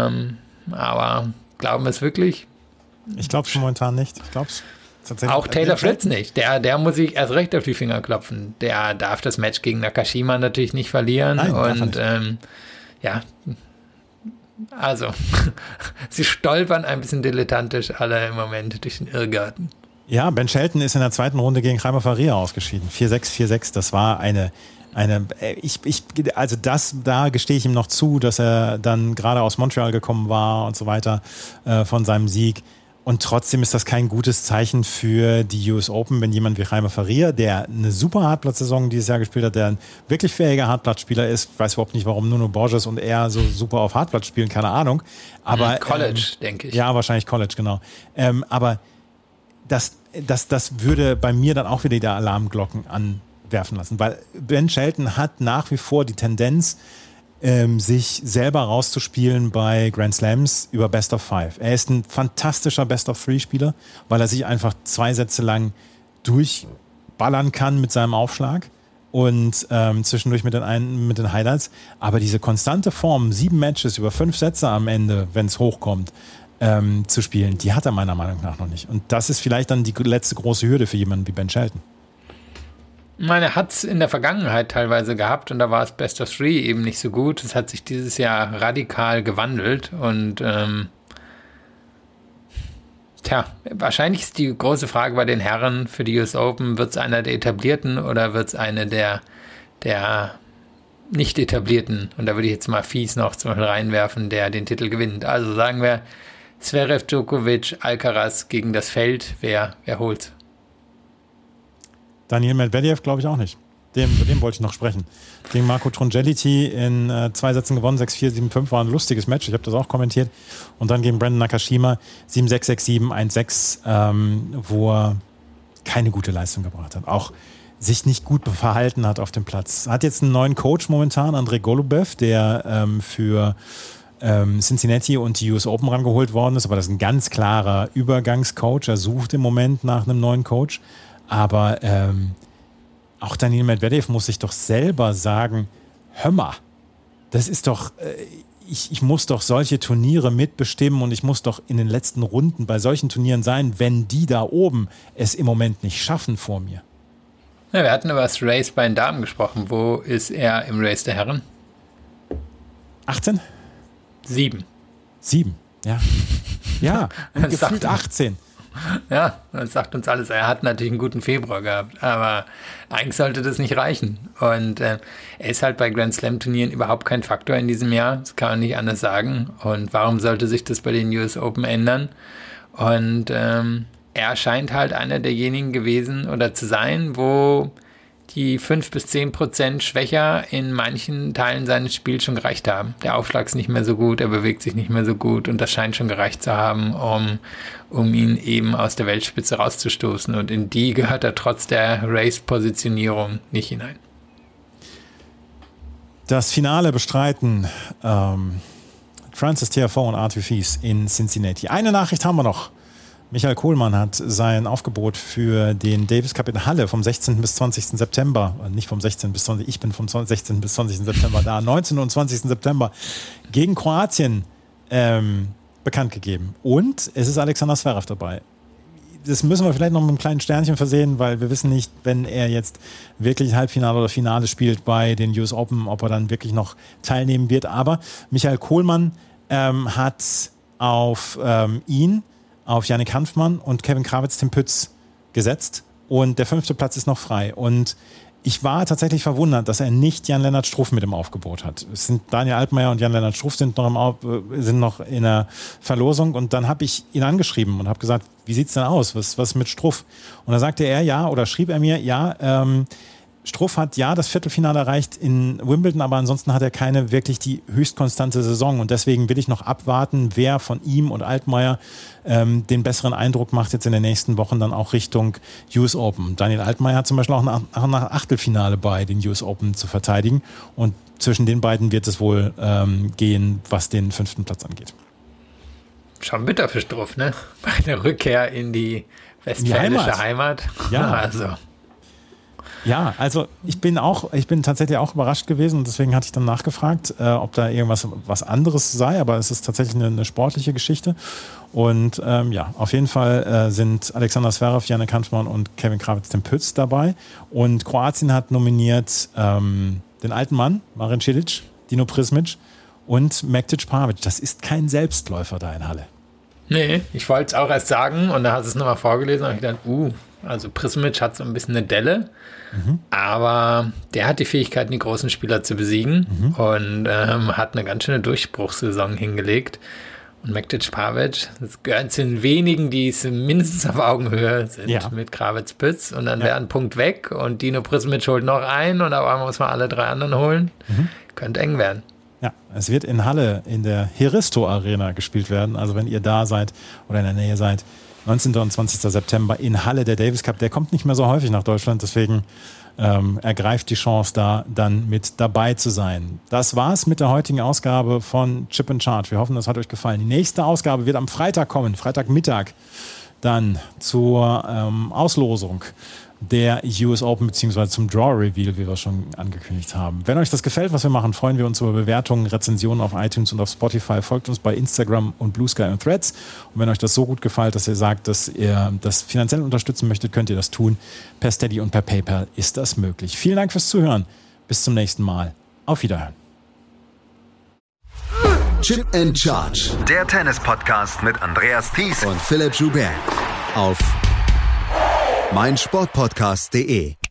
aber glauben wir es wirklich? Ich glaube es momentan nicht. Ich glaube es tatsächlich. Auch Taylor Fritz nicht. Der muss sich erst recht auf die Finger klopfen. Der darf das Match gegen Nakashima natürlich nicht verlieren. Nein, und also sie stolpern ein bisschen dilettantisch alle im Moment durch den Irrgarten. Ja, Ben Shelton ist in der zweiten Runde gegen Jaime Faria ausgeschieden. 4-6, 4-6. Das war da gestehe ich ihm noch zu, dass er dann gerade aus Montreal gekommen war und so weiter von seinem Sieg. Und trotzdem ist das kein gutes Zeichen für die US Open, wenn jemand wie Jaime Faria, der eine super Hartplatzsaison dieses Jahr gespielt hat, der ein wirklich fähiger Hartplatzspieler ist, ich weiß überhaupt nicht, warum Nuno Borges und er so super auf Hartplatz spielen, keine Ahnung. Aber College, denke ich. Ja, wahrscheinlich College, genau. Aber das würde bei mir dann auch wieder die Alarmglocken anwerfen lassen, weil Ben Shelton hat nach wie vor die Tendenz, sich selber rauszuspielen bei Grand Slams über Best of 5. Er ist ein fantastischer Best of 3 Spieler, weil er sich einfach 2 Sätze lang durchballern kann mit seinem Aufschlag und zwischendurch mit den Highlights. Aber diese konstante Form, 7 Matches über 5 Sätze am Ende, wenn es hochkommt, zu spielen, die hat er meiner Meinung nach noch nicht. Und das ist vielleicht dann die letzte große Hürde für jemanden wie Ben Shelton. Ich meine, er hat es in der Vergangenheit teilweise gehabt und da war es Best of Three eben nicht so gut. Es hat sich dieses Jahr radikal gewandelt und wahrscheinlich ist die große Frage bei den Herren für die US Open, wird es einer der Etablierten oder wird es eine der nicht etablierten? Und da würde ich jetzt mal fies noch zum Beispiel reinwerfen, der den Titel gewinnt. Also sagen wir Zverev, Djokovic, Alcaraz gegen das Feld. Wer holt's? Daniil Medvedev glaube ich auch nicht. Bei dem wollte ich noch sprechen. Gegen Marco Trungelliti in 2 Sätzen gewonnen, 6-4, 7-5, war ein lustiges Match. Ich habe das auch kommentiert. Und dann gegen Brandon Nakashima 7-6, 6-7, 1-6, wo er keine gute Leistung gebracht hat. Auch sich nicht gut verhalten hat auf dem Platz. Hat jetzt einen neuen Coach momentan, Andrei Golubev, der für Cincinnati und die US Open rangeholt worden ist. Aber das ist ein ganz klarer Übergangscoach. Er sucht im Moment nach einem neuen Coach. Aber auch Daniil Medvedev muss sich doch selber sagen, hör mal, das ist doch, ich muss doch solche Turniere mitbestimmen und ich muss doch in den letzten Runden bei solchen Turnieren sein, wenn die da oben es im Moment nicht schaffen vor mir. Ja, wir hatten über das Race bei den Damen gesprochen. Wo ist er im Race der Herren? 18? 7, ja. Ja, und gefühlt 18. Ja, das sagt uns alles. Er hat natürlich einen guten Februar gehabt, aber eigentlich sollte das nicht reichen. Und er ist halt bei Grand Slam Turnieren überhaupt kein Faktor in diesem Jahr. Das kann man nicht anders sagen. Und warum sollte sich das bei den US Open ändern? Und er scheint halt einer derjenigen gewesen oder zu sein, wo die 5-10% schwächer in manchen Teilen seines Spiels schon gereicht haben. Der Aufschlag ist nicht mehr so gut, er bewegt sich nicht mehr so gut und das scheint schon gereicht zu haben, um ihn eben aus der Weltspitze rauszustoßen. Und in die gehört er trotz der Race-Positionierung nicht hinein. Das Finale bestreiten Frances Tiafoe und Arthur Fils in Cincinnati. Eine Nachricht haben wir noch. Michael Kohlmann hat sein Aufgebot für den Davis Cup in Halle vom 16. bis 20. September, nicht vom 16. bis 20. Ich bin vom 16. bis 20. September da, 19. und 20. September gegen Kroatien bekannt gegeben. Und es ist Alexander Zverev dabei. Das müssen wir vielleicht noch mit einem kleinen Sternchen versehen, weil wir wissen nicht, wenn er jetzt wirklich Halbfinale oder Finale spielt bei den US Open, ob er dann wirklich noch teilnehmen wird. Aber Michael Kohlmann hat auf ihn, auf Yannick Hanfmann und Kevin Krawitz Tim Pütz gesetzt und der 5. Platz ist noch frei. Und ich war tatsächlich verwundert, dass er nicht Jan-Lennart Struff mit im Aufgebot hat. Es sind Daniel Altmaier und Jan-Lennart Struff sind noch in der Verlosung und dann habe ich ihn angeschrieben und habe gesagt, wie sieht's denn aus? Was mit Struff? Und da sagte er schrieb er mir, Struff hat das Viertelfinale erreicht in Wimbledon, aber ansonsten hat er keine wirklich die höchst konstante Saison und deswegen will ich noch abwarten, wer von ihm und Altmaier den besseren Eindruck macht jetzt in den nächsten Wochen dann auch Richtung US Open. Daniel Altmaier hat zum Beispiel auch nach Achtelfinale bei den US Open zu verteidigen und zwischen den beiden wird es wohl gehen, was den 5. Platz angeht. Schon bitter für Struff, ne? Bei der Rückkehr in die westfälische Heimat. Ja, also. Ja, also ich bin tatsächlich auch überrascht gewesen und deswegen hatte ich dann nachgefragt, ob da was anderes sei, aber es ist tatsächlich eine sportliche Geschichte und auf jeden Fall sind Alexander Zverev, Yannick Hanfmann und Kevin Krawitz Tim Pütz dabei und Kroatien hat nominiert den alten Mann, Marin Cilic, Dino Prismic und Mektic Pavic. Das ist kein Selbstläufer da in Halle. Nee, ich wollte es auch erst sagen und da hast du es nochmal vorgelesen und ich gedacht, also Prismic hat so ein bisschen eine Delle, aber der hat die Fähigkeit, die großen Spieler zu besiegen und hat eine ganz schöne Durchbruchssaison hingelegt. Und Mektic Pavic, das gehört zu den wenigen, die es mindestens auf Augenhöhe sind mit Krawitz Pütz und dann wäre ein Punkt weg und Dino Prismic holt noch einen und auf einmal muss man alle 3 anderen holen. Könnte eng werden. Ja, es wird in Halle in der Heristo Arena gespielt werden. Also wenn ihr da seid oder in der Nähe seid, 19. und 20. September in Halle der Davis Cup. Der kommt nicht mehr so häufig nach Deutschland, deswegen ergreift die Chance, da dann mit dabei zu sein. Das war's mit der heutigen Ausgabe von Chip and Charge. Wir hoffen, das hat euch gefallen. Die nächste Ausgabe wird am Freitag kommen, Freitagmittag, dann zur Auslosung der US Open bzw. zum Draw Reveal, wie wir schon angekündigt haben. Wenn euch das gefällt, was wir machen, freuen wir uns über Bewertungen, Rezensionen auf iTunes und auf Spotify. Folgt uns bei Instagram und Blue Sky und Threads. Und wenn euch das so gut gefällt, dass ihr sagt, dass ihr das finanziell unterstützen möchtet, könnt ihr das tun. Per Steady und per PayPal ist das möglich. Vielen Dank fürs Zuhören. Bis zum nächsten Mal. Auf Wiederhören. Chip and Charge. Der Tennis-Podcast mit Andreas Thies und Philipp Joubert auf meinsportpodcast.de.